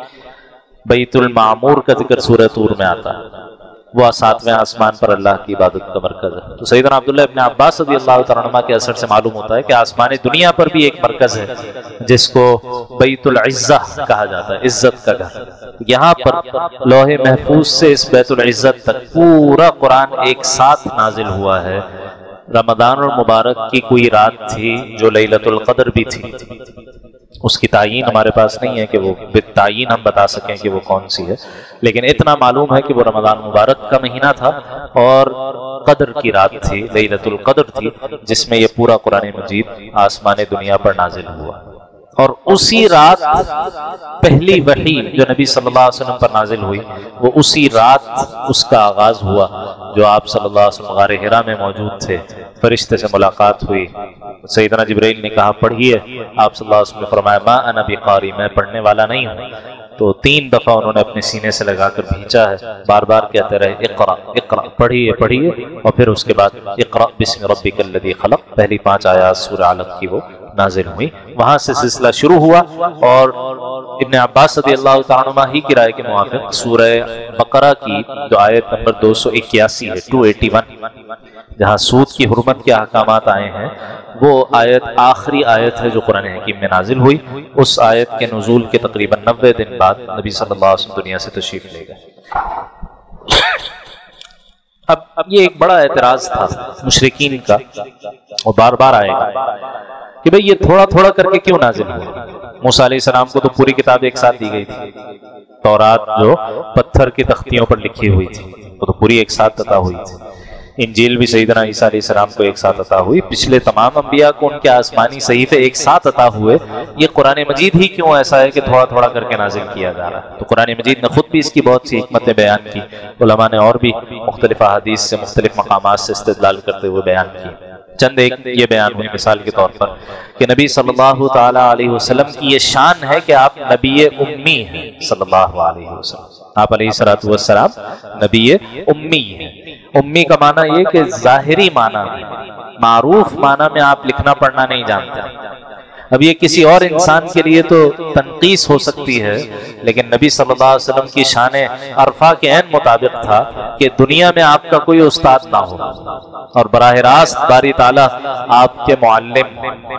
بیت المعمور کا ذکر سورہ طور میں آتا ہے، وہ ساتویں آسمان پر اللہ کی عبادت کا مرکز ہے۔ تو سیدنا عبداللہ ابن عباس رضی اللہ تعالیٰ عنہ کے اثر سے معلوم ہوتا ہے کہ آسمان دنیا پر بھی ایک مرکز ہے جس کو بیت العزہ کہا جاتا ہے، عزت کا گھر۔ یہاں پر لوح محفوظ سے اس بیت العزت تک پورا قرآن ایک ساتھ نازل ہوا ہے۔ رمضان المبارک کی کوئی رات تھی جو لیلۃ القدر بھی تھی، اس کی تعین ہمارے پاس نہیں ہے کہ وہ بالتعین ہم بتا سکیں کہ وہ کون سی ہے، لیکن اتنا معلوم ہے کہ وہ رمضان مبارک کا مہینہ تھا اور قدر کی رات تھی، لیلۃ القدر تھی، جس میں یہ پورا قرآن مجید آسمان دنیا پر نازل ہوا۔ اور اسی رات پہلی وحی جو نبی صلی اللہ علیہ وسلم پر نازل ہوئی، وہ اسی رات اس کا آغاز ہوا جو آپ صلی اللہ علیہ وسلم غار حرا میں موجود تھے۔ فرشتے سے ملاقات ہوئی، سیدنا جبرائیل نے کہا پڑھیے، آپ صلی اللہ علیہ وسلم نے فرمایا ما انا بقاری، میں پڑھنے والا نہیں ہوں۔ تو تین دفعہ انہوں نے اپنے سینے سے لگا کر بھیجا ہے، بار بار کہتے رہے اقرا اقرا، پڑھیے پڑھیے، اور پھر اس کے بعد اقرا بسم ربک الذی خلق، پہلی پانچ آیات سورہ علق کی وہ نازل ہوئی۔ وہاں سے سلسلہ شروع ہوا، اور ابن عباس رضی اللہ تعالیٰ عنہ ہی کی رائے کے موافق سورہ بقرہ کی جو آیت نمبر دو سو اکیاسی ہے، دو سو اکیاسی، جہاں سود کی حرمت کے احکامات آئے ہیں، وہ آیت آخری آیت ہے جو قرآن حکیم میں نازل ہوئی۔ اس آیت کے نزول کے تقریباً نوے دن بعد نبی صلی اللہ علیہ وسلم دنیا سے تشریف لے گئے۔ اب اب یہ ایک بڑا اعتراض تھا مشرکین کا، اور بار بار آئے گا کہ بھئی یہ تھوڑا تھوڑا کر کے کیوں نازل ہوا؟ موسیٰ علیہ السلام کو تو پوری کتاب ایک ساتھ دی گئی تھی، تورات جو پتھر کی تختیوں پر لکھی ہوئی تھی وہ تو پوری ایک ساتھ عطا ہوئی تھی، انجیل بھی سیدنا عیسیٰ علیہ السلام کو ایک ساتھ عطا ہوئی، پچھلے تمام انبیاء کو ان کے آسمانی صحیفے ایک ساتھ عطا ہوئے، یہ قرآن مجید ہی کیوں ایسا ہے کہ تھوڑا تھوڑا کر کے نازل کیا جا رہا ہے؟ تو قرآن مجید نے خود بھی اس کی بہت سی حکمتیں بیان کی، علماء نے اور بھی مختلف احادیث سے مختلف مقامات سے استدلال کرتے ہوئے بیان کی۔ چند ایک یہ بیان ہوئی مثال کے طور پر کہ نبی صلی اللہ تعالیٰ علیہ وسلم کی یہ شان ہے کہ آپ نبی امی ہیں صلی اللہ علیہ وسلم، آپ علیہ الصلوۃ والسلام نبی امی ہیں۔ امی کا معنی یہ کہ ظاہری معنی میں، معروف معنی میں آپ لکھنا پڑھنا نہیں جانتے۔ اب یہ کسی اور انسان کے لیے تو تنقیص ہو سکتی ہے، لیکن نبی صلی اللہ علیہ وسلم کی شان عرفہ کے عین مطابق تھا کہ دنیا میں آپ کا کوئی استاد نہ ہو اور براہ راست باری تعالیٰ آپ کے معلم۔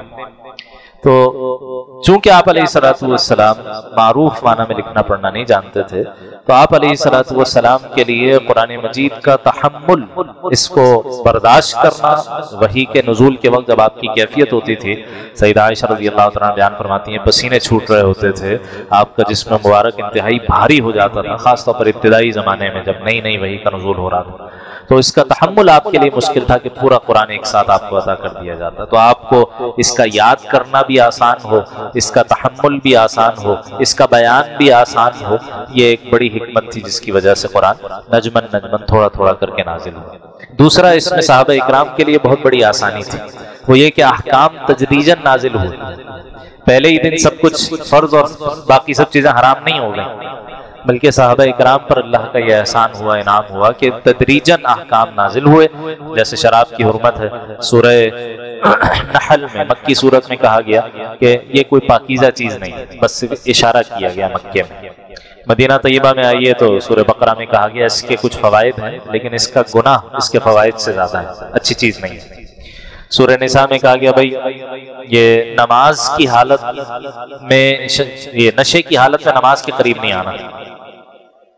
تو چونکہ آپ علیہ الصلوۃ والسلام معروف معنی میں لکھنا پڑھنا نہیں جانتے تھے، تو آپ علیہ الصلوۃ والسلام کے لیے قرآن مجید کا تحمل، اس کو برداشت کرنا، وحی کے نزول کے وقت جب آپ کی کیفیت ہوتی تھی، سیدہ عائشہ رضی اللہ تعالیٰ بیان فرماتی ہیں پسینے چھوٹ رہے ہوتے تھے، آپ کا جسم مبارک انتہائی بھاری ہو جاتا تھا، خاص طور پر ابتدائی زمانے میں جب نئی نئی وحی کا نزول ہو رہا تھا، تو اس کا تحمل آپ کے لیے مشکل تھا کہ پورا قرآن ایک ساتھ آپ کو عطا کر دیا جاتا۔ تو آپ کو اس کا یاد کرنا بھی آسان ہو، اس کا تحمل بھی آسان ہو، اس کا بیان بھی آسان ہو، یہ ایک بڑی حکمت تھی جس کی وجہ سے قرآن نجمن نجمن تھوڑا تھوڑا کر کے نازل ہوا۔ دوسرا اس میں صحابہ اکرام کے لیے بہت بڑی آسانی تھی، وہ یہ کہ احکام تدریجاً نازل ہوئے، پہلے ہی دن سب کچھ فرض اور باقی سب چیزیں حرام نہیں ہو گئیں، بلکہ صحابہ اکرام پر اللہ کا یہ احسان ہوا، انعام ہوا کہ تدریجاً احکام نازل ہوئے۔ جیسے شراب کی حرمت ہے، سورہ نحل میں مکی صورت میں کہا گیا کہ یہ کوئی پاکیزہ چیز نہیں، بس صرف اشارہ کیا گیا مکے میں۔ مدینہ طیبہ میں آئیے تو سورہ بقرہ میں کہا گیا اس کے کچھ فوائد ہیں، لیکن اس کا گناہ اس کے فوائد سے زیادہ ہے، اچھی چیز نہیں ہے۔ سورہ نساء میں کہا گیا بھائی یہ نماز کی حالت میں، یہ نشے کی حالت میں نماز کے قریب نہیں آنا،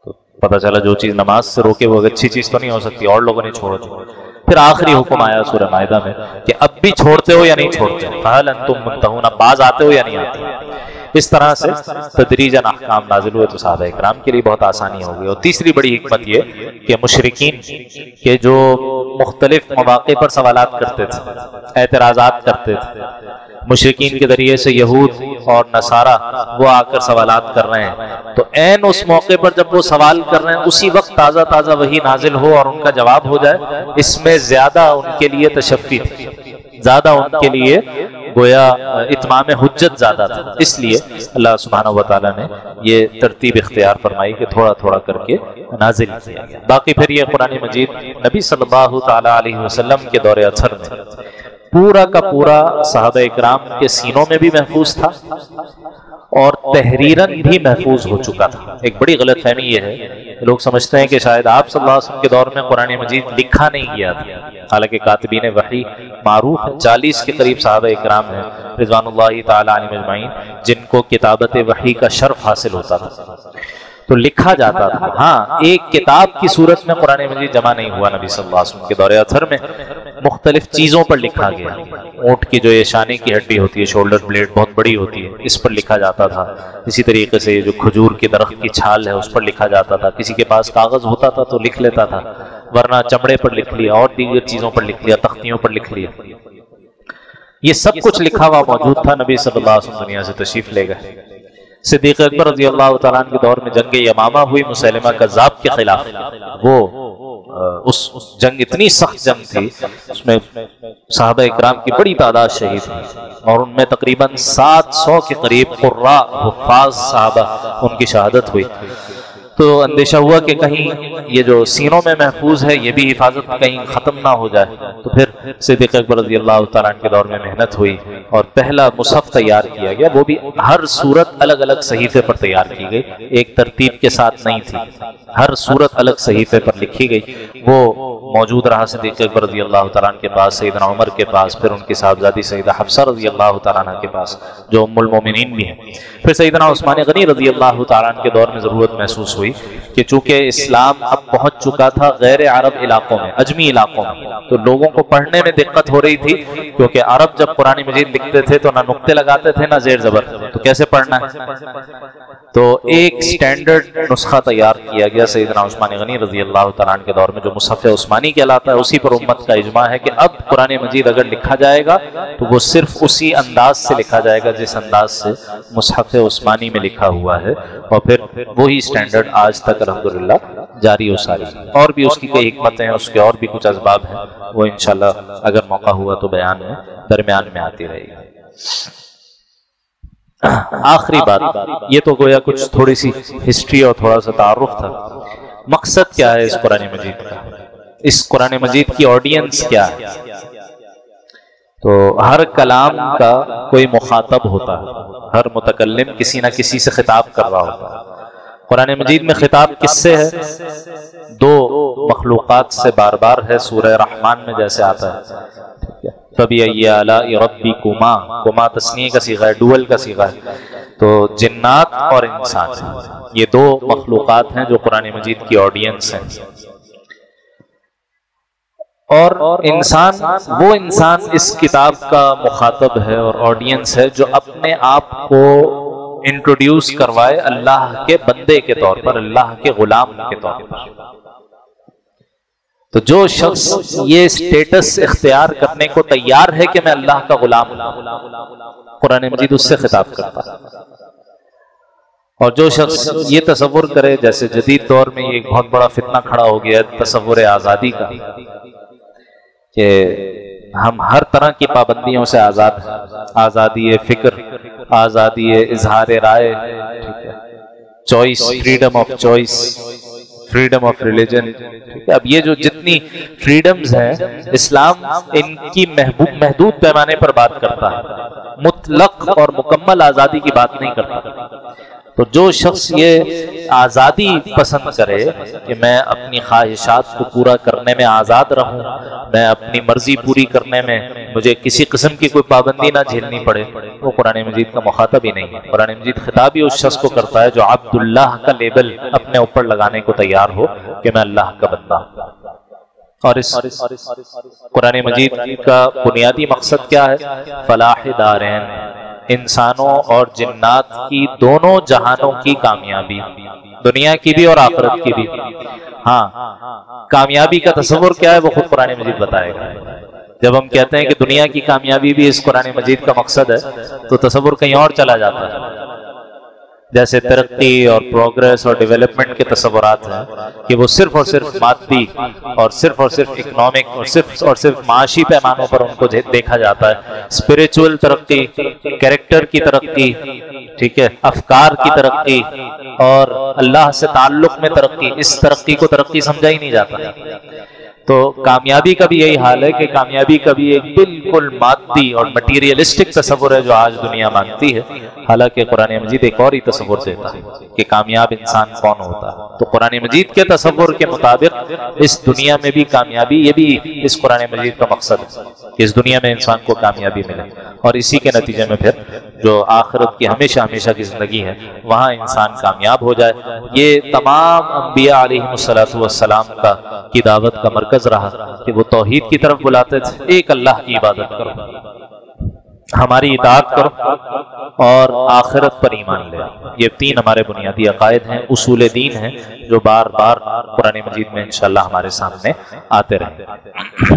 پتہ چلا جو چیز نماز سے روکے وہ اچھی چیز تو نہیں ہو سکتی، اور لوگوں نے چھوڑ دی۔ پھر آخری حکم آیا سورہ مائدہ میں کہ اب بھی چھوڑتے ہو یا نہیں چھوڑتے ہو، فَهَلْ أَنْتُمْ مُنْتَهُونَ، اب باز آتے ہو یا نہیں آتے۔ اس طرح سے تدریجاً احکام نازل ہوئے تو صحابہ اکرام کے لیے بہت آسانی ہو گئی۔ اور تیسری بڑی حکمت یہ کہ مشرکین کے جو مختلف مواقع پر سوالات کرتے تھے، اعتراضات کرتے تھے، مشرکین کے ذریعے سے یہود اور نصارہ وہ آ کر سوالات کر رہے ہیں، تو عین اس موقع پر جب وہ سوال کر رہے ہیں اسی وقت تازہ تازہ وحی نازل ہو اور ان کا جواب ہو جائے، اس میں زیادہ ان کے لیے تشفی تھی، زیادہ ان کے لیے گویا اتمام حجت زیادہ تھا۔ اس لیے اللہ سبحانہ و تعالیٰ نے یہ ترتیب اختیار فرمائی کہ تھوڑا تھوڑا کر کے نازل کیا گیا۔ باقی پھر یہ قرآن مجید نبی صلی اللہ تعالیٰ علیہ وسلم کے دور اثر میں پورا کا پورا صحابہ اکرام کے سینوں میں بھی محفوظ تھا اور تحریراً بھی محفوظ ہو چکا تھا۔ ایک بڑی غلط فہمی یہ ہے، لوگ سمجھتے ہیں کہ شاید آپ صلی اللہ علیہ وسلم کے دور میں قرآن مجید لکھا نہیں گیا تھا، حالانکہ کاتبین وحی معروف ہے، چالیس کے قریب صحابہ اکرام ہیں رضوان اللہ تعالیٰ علیہم اجمعین جن کو کتابت وحی کا شرف حاصل ہوتا تھا، تو لکھا جاتا تھا۔ ہاں، ایک کتاب کی صورت میں قرآن مجید جمع نہیں ہوا نبی صلی اللہ علیہ وسلم کے دور اثر میں، مختلف چیزوں پر لکھا گیا۔ اونٹ کی جو یہ شانے کی ہڈی ہوتی ہے، شولڈر بلیڈ بہت بڑی ہوتی ہے، اس پر لکھا جاتا تھا۔ اسی طریقے سے جو کھجور کے درخت کی چھال ہے اس پر لکھا جاتا تھا۔ کسی کے پاس کاغذ ہوتا تھا تو لکھ لیتا تھا، ورنہ چمڑے پر لکھ لیا اور دیگر چیزوں پر لکھ لیا، تختیوں پر لکھ لیا۔ یہ سب کچھ لکھا ہوا موجود تھا۔ نبی صلی اللہ علیہ وسلم دنیا سے تشریف لے گئے۔ صدیق اکبر رضی اللہ تعالیٰ عنہ کے دور میں جنگ یمامہ ہوئی مسیلمہ کذاب کے خلاف، وہ اس جنگ اتنی سخت جنگ تھی، اس میں صحابہ اکرام کی بڑی تعداد شہید ہوئی اور ان میں تقریباً سات سو کے قریب قراء حفاظ صحابہ ان کی شہادت ہوئی۔ تو اندیشہ ہوا کہ کہیں یہ جو سینوں میں محفوظ ہے یہ بھی حفاظت کہیں ختم نہ ہو جائے، تو پھر صدیق اکبر رضی اللہ تعالیٰ عنہ کے دور میں محنت ہوئی اور پہلا مصحف تیار کیا گیا، وہ بھی ہر صورت الگ الگ صحیفے پر تیار کی گئی، ایک ترتیب کے ساتھ نہیں تھی، ہر صورت الگ صحیفے پر لکھی گئی۔ وہ موجود رہا صدیق اکبر رضی اللہ تعالیٰ عنہ کے پاس، سیدنا عمر کے پاس، پھر ان کی صاحبزادی سیدہ حفصہ رضی اللہ تعالیٰ عنہ کے پاس جو ام المومنین بھی ہیں، پھر سیدنا عثمان غنی رضی اللہ تعالیٰ عنہ کے دور میں ضرورت محسوس ہوئی کہ چونکہ اسلام اب پہنچ چکا تھا غیر عرب علاقوں میں، عجمی علاقوں میں، تو لوگوں کو پڑھنے میں دقت ہو رہی تھی، کیونکہ عرب جب قرآن مجید لکھتے تھے تو نہ نقطے لگاتے تھے نہ زیر زبر، تو کیسے پڑھنا ہے؟ تو ایک سٹینڈرڈ نسخہ تیار کیا گیا سیدنا عثمان غنی رضی اللہ تعالیٰ عنہ کے دور میں جو مصحف عثمانی کہلاتا ہے، اسی پر امت کا اجماع ہے کہ اب قرآن مجید اگر لکھا جائے گا تو وہ صرف اسی انداز سے لکھا جائے گا جس انداز سے مصحف عثمانی میں لکھا ہوا ہے، اور پھر وہی سٹینڈرڈ آج تک الحمدللہ جاری و ساری۔ اور بھی اس کی کئی حکمتیں ہیں، اس کے اور بھی کچھ اسباب ہیں، وہ انشاءاللہ اگر موقع ہوا تو بیان میں درمیان میں آتی رہے گی۔ آخری بات، یہ تو گویا کچھ تھوڑی سی ہسٹری اور تھوڑا سا تعارف تھا، مقصد کیا ہے اس قرآن مجید کا، اس قرآن مجید کی آڈینس کیا ہے؟ تو ہر کلام کا کوئی مخاطب ہوتا ہے، ہر متکلم کسی نہ کسی سے خطاب کر رہا ہوتا ہے۔ قرآن مجید میں خطاب کس سے ہے؟ دو مخلوقات سے بار بار ہے، سورہ رحمان میں جیسے آتا ہے، فَبِأَيِّ آلَاءِ رَبِّكُمَا، کما تثنیہ کا صیغہ ہے، ڈوئل کا صیغہ ہے، تو جنات اور انسان یہ دو مخلوقات ہیں جو قرآن مجید کی آڈینس ہیں۔ اور انسان وہ انسان اس کتاب کا مخاطب ہے اور آڈینس ہے جو اپنے آپ کو انٹروڈیوس کروائے اللہ کے بندے کے طور پر، اللہ کے غلام کے طور پر۔ تو جو شخص یہ سٹیٹس اختیار کرنے کو تیار ہے کہ میں اللہ کا غلام ہوں، قرآن مجید اس سے خطاب کرتا ہے۔ اور جو شخص یہ تصور کرے، جیسے جدید دور میں یہ ایک بہت بڑا فتنہ کھڑا ہو گیا ہے تصور آزادی کا، کہ ہم ہر طرح کی پابندیوں سے آزاد ہیں، آزادی فکر، آزادی اظہار رائے، ٹھیک ہے، choice, freedom of choice, freedom of religion, ٹھیک ہے۔ اب یہ جو جتنی فریڈمز ہیں، اسلام ان کی محبوب محدود پیمانے پر بات کرتا ہے، مطلق اور مکمل آزادی کی بات نہیں کرتا۔ تو جو شخص یہ آزادی پسند کرے کہ میں اپنی خواہشات کو پورا کرنے میں آزاد رہوں، میں اپنی مرضی پوری کرنے میں مجھے کسی قسم کی کوئی پابندی نہ جھیلنی پڑے، وہ قرآن مجید کا مخاطب ہی نہیں ہے۔ قرآن مجید خطاب ہی اس شخص کو کرتا ہے جو عبداللہ کا لیبل اپنے اوپر لگانے کو تیار ہو کہ میں اللہ کا بندہ ہوں۔ اور اس قرآن مجید کا بنیادی مقصد کیا ہے؟ فلاح دارین، انسانوں اور جنات کی دونوں جہانوں کی کامیابی، دنیا کی بھی اور آخرت کی بھی۔ ہاں، کامیابی کا تصور کیا ہے وہ خود قرآن مجید بتائے گا۔ جب ہم کہتے ہیں کہ دنیا کی کامیابی بھی اس قرآن مجید کا مقصد ہے تو تصور کہیں اور چلا جاتا ہے، جیسے ترقی اور پروگریس اور ڈیولپمنٹ کے تصورات ہیں کہ وہ صرف اور صرف مادی اور صرف اور صرف اکنامک اور صرف اور صرف معاشی پیمانوں پر ان کو دیکھا جاتا ہے۔ اسپریچول ترقی، کیریکٹر کی ترقی، ٹھیک ہے، افکار کی ترقی اور اللہ سے تعلق میں ترقی، اس ترقی کو ترقی سمجھا ہی نہیں جاتا۔ تو کامیابی کا بھی یہی حال ہے کہ کامیابی کا بھی ایک بالکل مادی اور مٹیریلسٹک تصور ہے جو آج دنیا مانتی ہے، حالانکہ قرآن مجید ایک اور ہی تصور دیتا ہے کہ کامیاب انسان کون ہوتا ہے۔ تو قرآن مجید کے تصور کے مطابق اس دنیا میں بھی کامیابی، یہ بھی اس قرآن مجید کا مقصد ہے کہ اس دنیا میں انسان کو کامیابی ملے، اور اسی کے نتیجے میں پھر جو آخرت کی ہمیشہ ہمیشہ کی زندگی ہے وہاں انسان کامیاب ہو جائے۔ یہ تمام انبیاء علیہم الصلوۃ والسلام کا کی دعوت کا مرکز رہا کہ وہ توحید کی طرف بلاتے تھے، ایک اللہ کی عبادت کرو، ہماری اطاعت کرو اور آخرت پر ایمان لے۔ یہ تین ہمارے بنیادی عقائد ہیں، اصول دین ہیں جو بار بار قرآن مجید میں انشاءاللہ ہمارے سامنے آتے رہے۔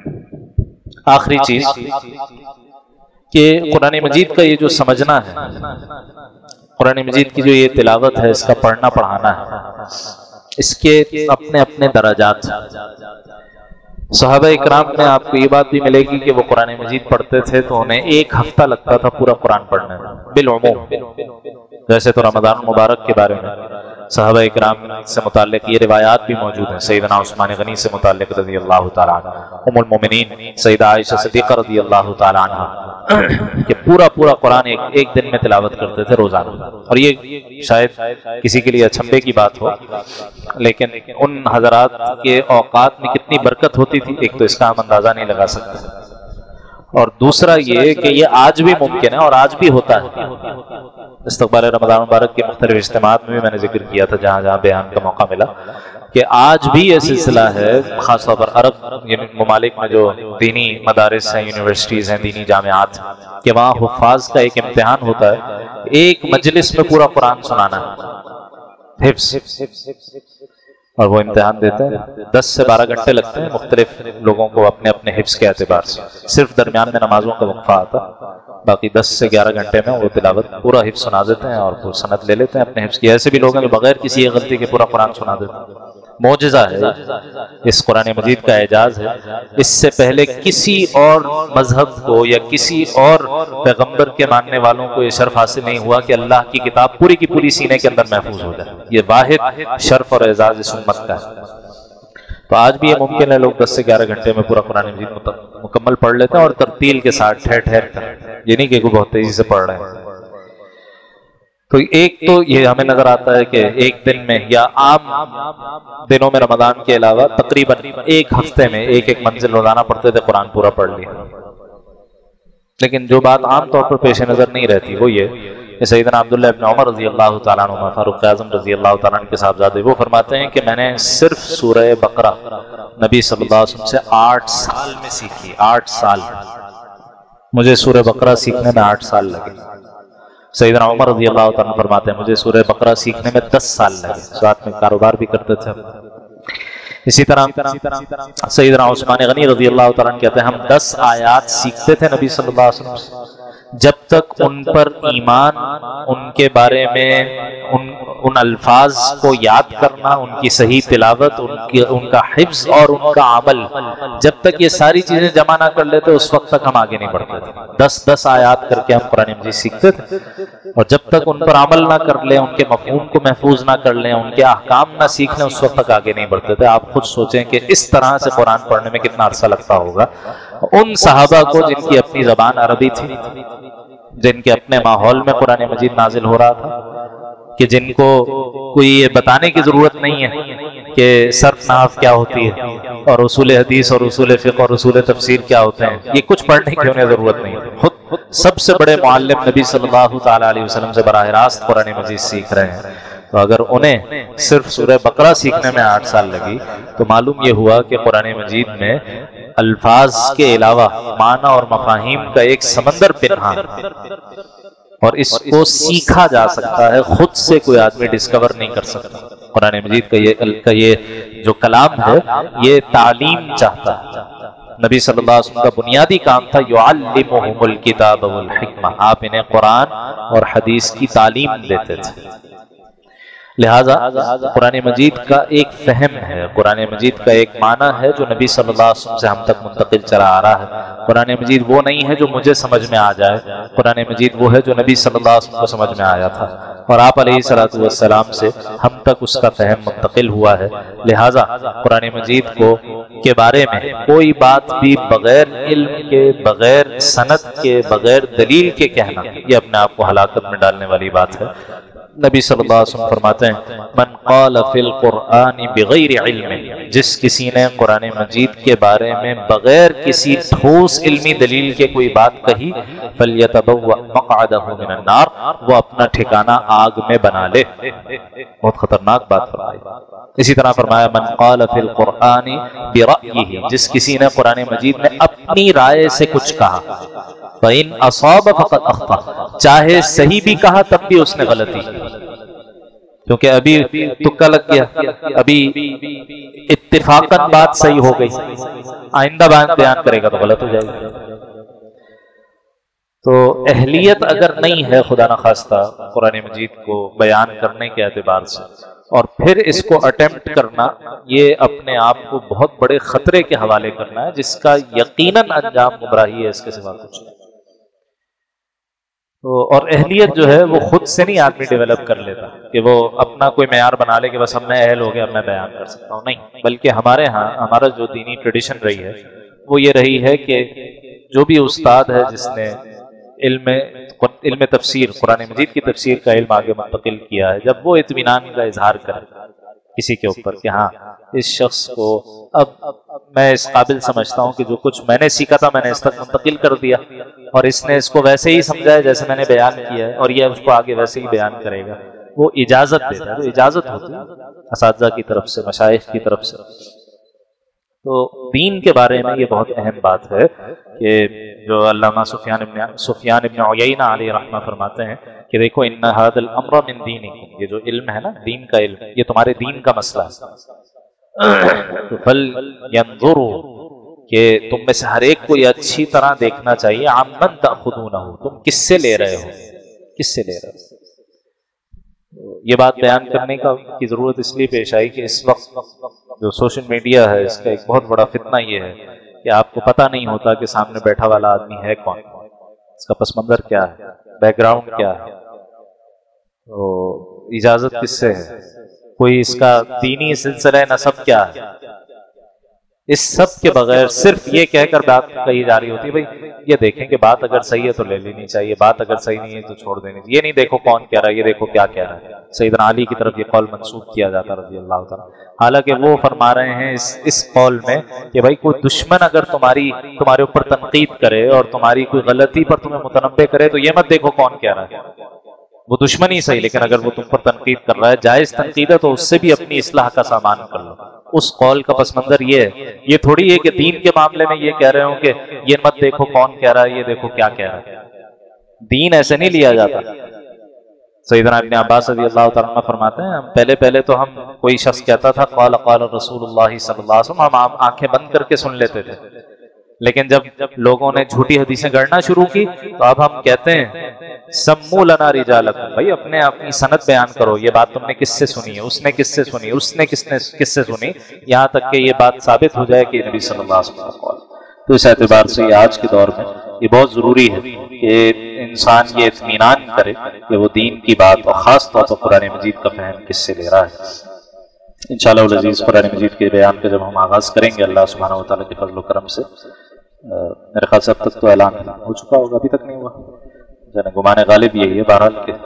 آخری چیز کہ قرآن مجید کا یہ جو سمجھنا ہے، قرآن مجید کی جو یہ تلاوت ہے، اس کا پڑھنا پڑھانا ہے، اس کے اپنے اپنے درجات ہیں۔ صحابہ اکرام میں آپ کو یہ بات بھی ملے گی کہ وہ قرآن مجید پڑھتے تھے تو انہیں ایک ہفتہ لگتا تھا پورا قرآن پڑھنے میں بالعموم۔ ویسے تو رمضان مبارک کے بارے میں صحابہ اکرام سے متعلق یہ روایات بھی موجود ہیں، سیدنا عثمان غنی سے متعلق رضی اللہ تعالیٰ عنہ، ام المومنین سیدہ عائشہ صدیقہ رضی اللہ تعالیٰ عنہ کہ پورا پورا قرآن ایک ایک دن میں تلاوت کرتے تھے روزانہ۔ اور یہ شاید کسی کے لیے اچنبے کی بات ہو، لیکن ان حضرات کے اوقات میں کتنی برکت ہوتی تھی ایک تو اس کا ہم اندازہ نہیں لگا سکتے، اور دوسرا یہ کہ یہ آج بھی ممکن ہے اور آج بھی ہوتا ہے۔ استقبال رمضان مبارک کے مختلف اجتماعات میں بھی میں نے ذکر کیا تھا جہاں جہاں بیان کا موقع ملا کہ آج بھی یہ سلسلہ ہے، خاص طور پر عرب ممالک میں جو دینی مدارس ہیں، یونیورسٹیز ہیں، دینی جامعات، کہ وہاں حفاظ کا ایک امتحان ہوتا ہے، ایک مجلس میں پورا قرآن سنانا ہے، حفظ، اور وہ امتحان دیتے ہیں، دس سے بارہ گھنٹے لگتے ہیں مختلف لوگوں کو اپنے اپنے حفظ کے اعتبار سے، صرف درمیان میں نمازوں کا وقفہ آتا، باقی دس سے گیارہ گھنٹے میں وہ تلاوت پورا حفظ سنا دیتے ہیں اور پھر سند لے لیتے ہیں اپنے حفظ کی۔ ایسے بھی لوگ ہیں جو بغیر کسی ایک غلطی کے پورا قرآن سنا دیتے ہیں۔ معجزہ ہے، اس قرآن مجید کا اعجاز ہے۔ اس سے پہلے کسی اور مذہب کو یا کسی اور پیغمبر کے ماننے والوں کو یہ شرف حاصل نہیں ہوا کہ اللہ کی کتاب پوری کی پوری سینے کے اندر محفوظ ہو جائے۔ یہ واحد شرف اور اعزاز اس امت کا ہے۔ تو آج بھی یہ ممکن ہے لوگ دس سے گیارہ گھنٹے میں پورا قرآن مجید مکمل پڑھ لیتے ہیں، اور ترتیل کے ساتھ ٹھہر ٹھہر کر، یہ نہیں کہ کوئی بہت تیزی سے پڑھ رہے ہیں۔ تو ایک تو یہ ہمیں نظر آتا ہے کہ ایک دن میں یا عام دنوں میں رمضان کے علاوہ تقریباً ایک ہفتے میں ایک ایک منزل روزانہ پڑھتے تھے، قرآن پورا پڑھ لیا۔ لیکن جو بات عام طور پر پیش نظر نہیں رہتی وہ یہ کہ سیدنا عبداللہ ابن عمر رضی اللہ تعالیٰ عنہ، فاروق اعظم رضی اللہ تعالیٰ عنہ کے صاحبزادے، وہ فرماتے ہیں کہ میں نے صرف سورہ بقرہ نبی صلی اللہ علیہ وسلم سے آٹھ سال میں سیکھی، آٹھ سال مجھے سورہ بقرہ سیکھنے میں آٹھ سال لگے۔ سیدنا عمر رضی اللہ تعالیٰ عنہ فرماتے ہیں مجھے سورہ بقرہ سیکھنے میں دس سال لگے، ساتھ میں کاروبار بھی کرتے تھے۔ اسی طرح سیدنا عثمان غنی رضی اللہ تعالیٰ عنہ کہتے ہیں ہم دس آیات سیکھتے تھے نبی صلی اللہ علیہ وسلم سے، جب تک ان پر ایمان، ان کے بارے میں ان ان الفاظ کو یاد کرنا، ان کی صحیح تلاوت، ان کی ان کا حفظ اور ان کا عمل، جب تک یہ ساری چیزیں جمع نہ کر لیتے اس وقت تک ہم آگے نہیں بڑھتے تھے۔ دس دس آیات کر کے ہم قرآن مجید سیکھتے تھے، اور جب تک ان پر عمل نہ کر لیں، ان کے مفہوم کو محفوظ نہ کر لیں، ان کے احکام نہ سیکھ لیں، اس وقت تک آگے نہیں بڑھتے تھے۔ آپ خود سوچیں کہ اس طرح سے قرآن پڑھنے میں کتنا عرصہ لگتا ہوگا ان صحابہ کو جن کی اپنی زبان عربی تھی، جن کے اپنے ماحول میں قرآن مجید نازل ہو رہا تھا، کہ جن کو کوئی یہ بتانے کی ضرورت نہیں ہے کہ صرف نحو کیا ہوتی ہے اور اصول حدیث اور اصول فقہ اور اصول تفسیر کیا ہوتے ہیں، یہ کچھ پڑھنے کی انہیں ضرورت نہیں ہے، خود سب سے بڑے معلم نبی صلی اللہ تعالیٰ علیہ وسلم سے براہ راست قرآن مجید سیکھ رہے ہیں۔ تو اگر انہیں صرف سورہ بقرہ سیکھنے میں آٹھ سال لگی تو معلوم یہ ہوا کہ قرآن مجید میں الفاظ کے علاوہ معنی اور مفاہیم کا ایک سمندر پنہاں ہے، اور اس کو سیکھا جا سکتا ہے، خود سے کوئی آدمی ڈسکور نہیں کر سکتا۔ قرآن مجید کا یہ کا یہ جو کلام ہے یہ تعلیم چاہتا ہے۔ نبی صلی اللہ علیہ وسلم کا بنیادی کام تھا یعلمہم الکتاب والحکمہ، آپ انہیں قرآن اور حدیث کی تعلیم دیتے تھے۔ لہذا قرآن مجید کا ایک فہم ہے، قرآن مجید کا ایک معنی ہے جو نبی صلی اللہ علیہ وسلم سے ہم تک منتقل چلا آ رہا ہے۔ قرآن مجید وہ نہیں ہے جو مجھے سمجھ میں آ جائے، قرآن مجید وہ ہے جو نبی صلی اللہ علیہ وسلم کو سمجھ میں آیا تھا، اور آپ علیہ الصلوۃ والسلام سے ہم تک اس کا فہم منتقل ہوا ہے۔ لہذا قرآن مجید کو کے بارے میں کوئی بات بھی بغیر علم کے، بغیر سند کے، بغیر دلیل کے کہنا یہ اپنے آپ کو ہلاکت میں ڈالنے والی بات ہے۔ نبی صلی اللہ علیہ وسلم فرماتے ہیں من قال فی القرآن بغیر علم، جس کسی نے قرآن مجید کے بارے میں بغیر کسی ٹھوس علمی دلیل کے کوئی بات کہی فلیتبوأ مقعدہ من النار، وہ اپنا ٹھکانہ آگ میں بنا لے۔ بہت خطرناک بات فرمائی۔ اسی طرح فرمایا من قال فی القرآن برأیہ، جس کسی نے قرآن مجید میں اپنی رائے سے کچھ کہا فَإِنْ أَصَابَ فَقَدْ أَخْطَأَ، چاہے صحیح بھی کہا تب بھی اس نے غلطی کی، کیونکہ ابھی تکا لگ گیا، ابھی اتفاقاً بات صحیح ہو گئی، آئندہ بیان کرے گا تو غلط ہو جائے گا۔ تو اہلیت اگر نہیں ہے خدا نخواستہ قرآن مجید کو بیان کرنے کے اعتبار سے، اور پھر اس کو اٹیمپٹ کرنا، یہ اپنے آپ کو بہت بڑے خطرے کے حوالے کرنا ہے جس کا یقیناً انجام گمراہی ہے، اس کے سوا کچھ نہیں۔ تو اور اہلیت جو ہے وہ خود سے نہیں آدمی ڈیولپ کر لیتا کہ وہ اپنا کوئی معیار بنا لے کہ بس اب میں اہل ہو گیا، اب میں بیان کر سکتا ہوں، نہیں، بلکہ ہمارے ہاں ہمارا جو دینی ٹریڈیشن رہی ہے وہ یہ رہی ہے کہ جو بھی استاد ہے جس نے علم علم تفسیر، قرآن مجید کی تفسیر کا علم آگے منتقل کیا ہے، جب وہ اطمینان کا اظہار کرے کسی کے اوپر کہ ہاں اس شخص کو اب میں اس قابل سمجھتا ہوں کہ جو کچھ میں نے سیکھا تھا میں نے اس تک منتقل کر دیا، اور اس نے اس کو ویسے ہی سمجھا ہے جیسے میں نے بیان کیا ہے، اور یہ اس کو آگے ویسے ہی بیان کرے گا، وہ اجازت دیتا ہے، تو اجازت ہوتی ہے اساتذہ کی طرف سے، مشائخ کی طرف سے۔ تو دین کے بارے میں یہ بہت اہم بات ہے کہ جو علامہ سفیان ابن سفیان ابن عیینہ علیہ رحمہ فرماتے ہیں کہ دیکھو ان ھذا الامر من دینکم، یہ جو علم ہے نا، دین کا علم، یہ تمہارے دین کا مسئلہ ہے، تو فلینظروا، کہ تم میں سے ہر ایک کو یہ اچھی طرح دیکھنا چاہیے عمن تأخذونہ، تم کس سے لے رہے ہو، کس سے لے رہے ہو۔ یہ بات بیان کرنے کا کی ضرورت اس لیے پیش آئی کہ اس وقت جو سوشل میڈیا ہے اس کا ایک بہت بڑا فتنہ یہ ہے کہ آپ کو پتہ نہیں ہوتا کہ سامنے بیٹھا والا آدمی ہے کون، اس کا پس منظر کیا ہے، بیک گراؤنڈ کیا ہے، تو اجازت کس سے ہے، کوئی اس کا دینی سلسلہ نسب کیا ہے، اس سب کے بغیر صرف یہ کہہ کر بات کہی جا رہی ہوتی ہے بھائی یہ دیکھیں کہ بات اگر صحیح ہے تو لے لینی چاہیے، بات اگر صحیح نہیں ہے تو چھوڑ دینی چاہیے، یہ نہیں دیکھو کون کہہ رہا ہے، یہ دیکھو کیا کہہ رہا ہے۔ سیدنا علی کی طرف یہ قول منسوب کیا جاتا رضی اللہ تعالیٰ، حالانکہ وہ فرما رہے ہیں اس اس قول میں کہ بھائی کوئی دشمن اگر تمہاری تمہارے اوپر تنقید کرے اور تمہاری کوئی غلطی پر تمہیں متنبہ کرے تو یہ مت دیکھو کون کہہ رہا ہے، وہ دشمن ہی صحیح، لیکن اگر وہ تم پر تنقید کر رہا ہے، جائز تنقید ہے، تو اس سے بھی اپنی اصلاح کا سامان کر لو۔ اس قول کا پس منظر یہ ہے، یہ تھوڑی ہے کہ دین کے معاملے میں یہ کہہ رہے ہوں کہ یہ مت دیکھو کون کہہ رہا ہے، یہ دیکھو کیا کہہ رہا ہے۔ دین ایسے نہیں لیا جاتا۔ سیدنا ابن عباس رضی اللہ تعالیٰ عنہ فرماتے ہیں پہلے پہلے تو ہم کوئی شخص کہتا تھا قال قال رسول اللہ صلی اللہ علیہ وسلم، ہم آنکھیں بند کر کے سن لیتے تھے، لیکن جب لوگوں نے جھوٹی حدیثیں گڑنا شروع کی تو اب ہم کہتے ہیں سمو لنا رجالکم، بھائی اپنے اپنی سند بیان کرو، یہ بات تم نے کس سے سنی ہے، اس نے کس سے سنی، اس نے کس نے کس سے سنی، یہاں تک کہ یہ بات ثابت ہو جائے کہ نبی صلی اللہ علیہ وسلم کا قول۔ تو اس اعتبار سے یہ آج کے دور میں یہ بہت ضروری ہے کہ انسان یہ اطمینان کرے کہ وہ دین کی بات اور خاص طور پر قرآن مجید کا فہم کس سے لے رہا ہے۔ انشاءاللہ العزیز قرآن مجید کے بیان کا جب ہم آغاز کریں گے اللہ سبحانہ وتعالیٰ کے فضل و کرم سے، میرے خیال سے اب تک تو اعلان ہو چکا ہوگا، ابھی تک نہیں ہوا، جانے گمان غالب یہی ہے بہرحال کہ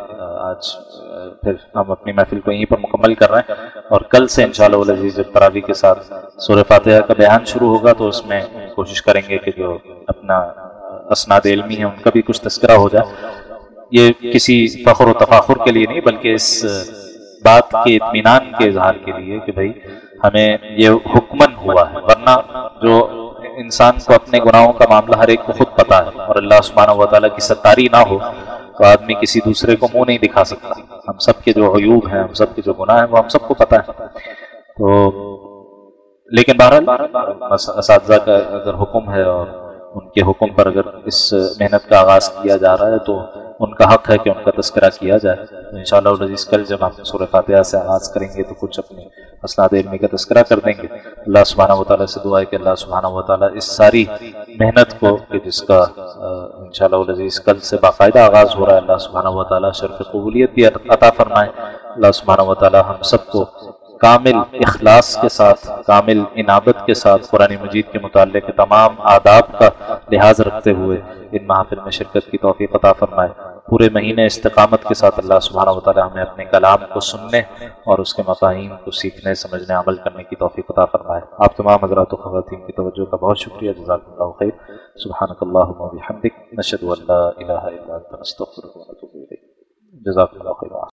آج پھر ہم اپنی محفل کو یہیں پر مکمل کر رہے ہیں، اور کل سے انشاءاللہ العزیز جب تراویح کے ساتھ سورہ فاتحہ کا بیان شروع ہوگا تو اس میں کوشش کریں گے کہ جو اپنا اسناد علمی ہیں ان کا بھی کچھ تذکرہ ہو جائے۔ یہ کسی فخر و تفاخر کے لیے نہیں، بلکہ اس بات کے اطمینان کے اظہار کے لیے کہ بھائی ہمیں یہ حکمن ہوا ہے، ورنہ جو انسان کو اپنے گناہوں کا معاملہ ہر ایک کو خود پتا ہے، اور اللہ سبحانہ و تعالیٰ کی ستاری نہ ہو تو آدمی کسی دوسرے کو منہ نہیں دکھا سکتا۔ ہم سب کے جو عیوب ہیں، ہم سب کے جو گناہ ہیں، وہ ہم سب کو پتہ ہے۔ تو لیکن بہرحال اساتذہ کا اگر حکم ہے اور ان کے حکم پر اگر اس محنت کا آغاز کیا جا رہا ہے تو ان کا حق ہے کہ ان کا تذکرہ کیا جائے۔ انشاءاللہ العزیز کل جب ہم سورہ فاتحہ سے آغاز کریں گے تو کچھ اپنی اسناد علمی کا تذکرہ کر دیں گے۔ اللہ سبحانہ و تعالیٰ سے دعا ہے کہ اللہ سبحانہ و تعالیٰ اس ساری محنت کو کہ جس کا انشاءاللہ العزیز کل سے باقاعدہ آغاز ہو رہا ہے، اللہ سبحانہ و تعالیٰ شرف قبولیت بھی عطا فرمائے۔ اللہ سبحانہ و تعالیٰ ہم سب کو کامل اخلاص کے ساتھ، کامل انابت کے ساتھ قرآن مجید کے متعلق تمام آداب کا لحاظ رکھتے ہوئے ان محافل میں شرکت کی توفیق عطا فرمائے۔ پورے مہینے استقامت کے ساتھ اللہ سبحانہ و تعالی ہمیں اپنے کلام کو سننے اور اس کے مفاہیم کو سیکھنے، سمجھنے، عمل کرنے کی توفیق عطا فرمائے۔ آپ تمام حضرات و خواتین کی توجہ کا بہت شکریہ، جزاکم اللہ خیر۔ سبحانک اللہم و بحمدک، نشہد ان لا الہ الا انت، نستغفرک و نتوب الیک۔ جزاکم اللہ خیر۔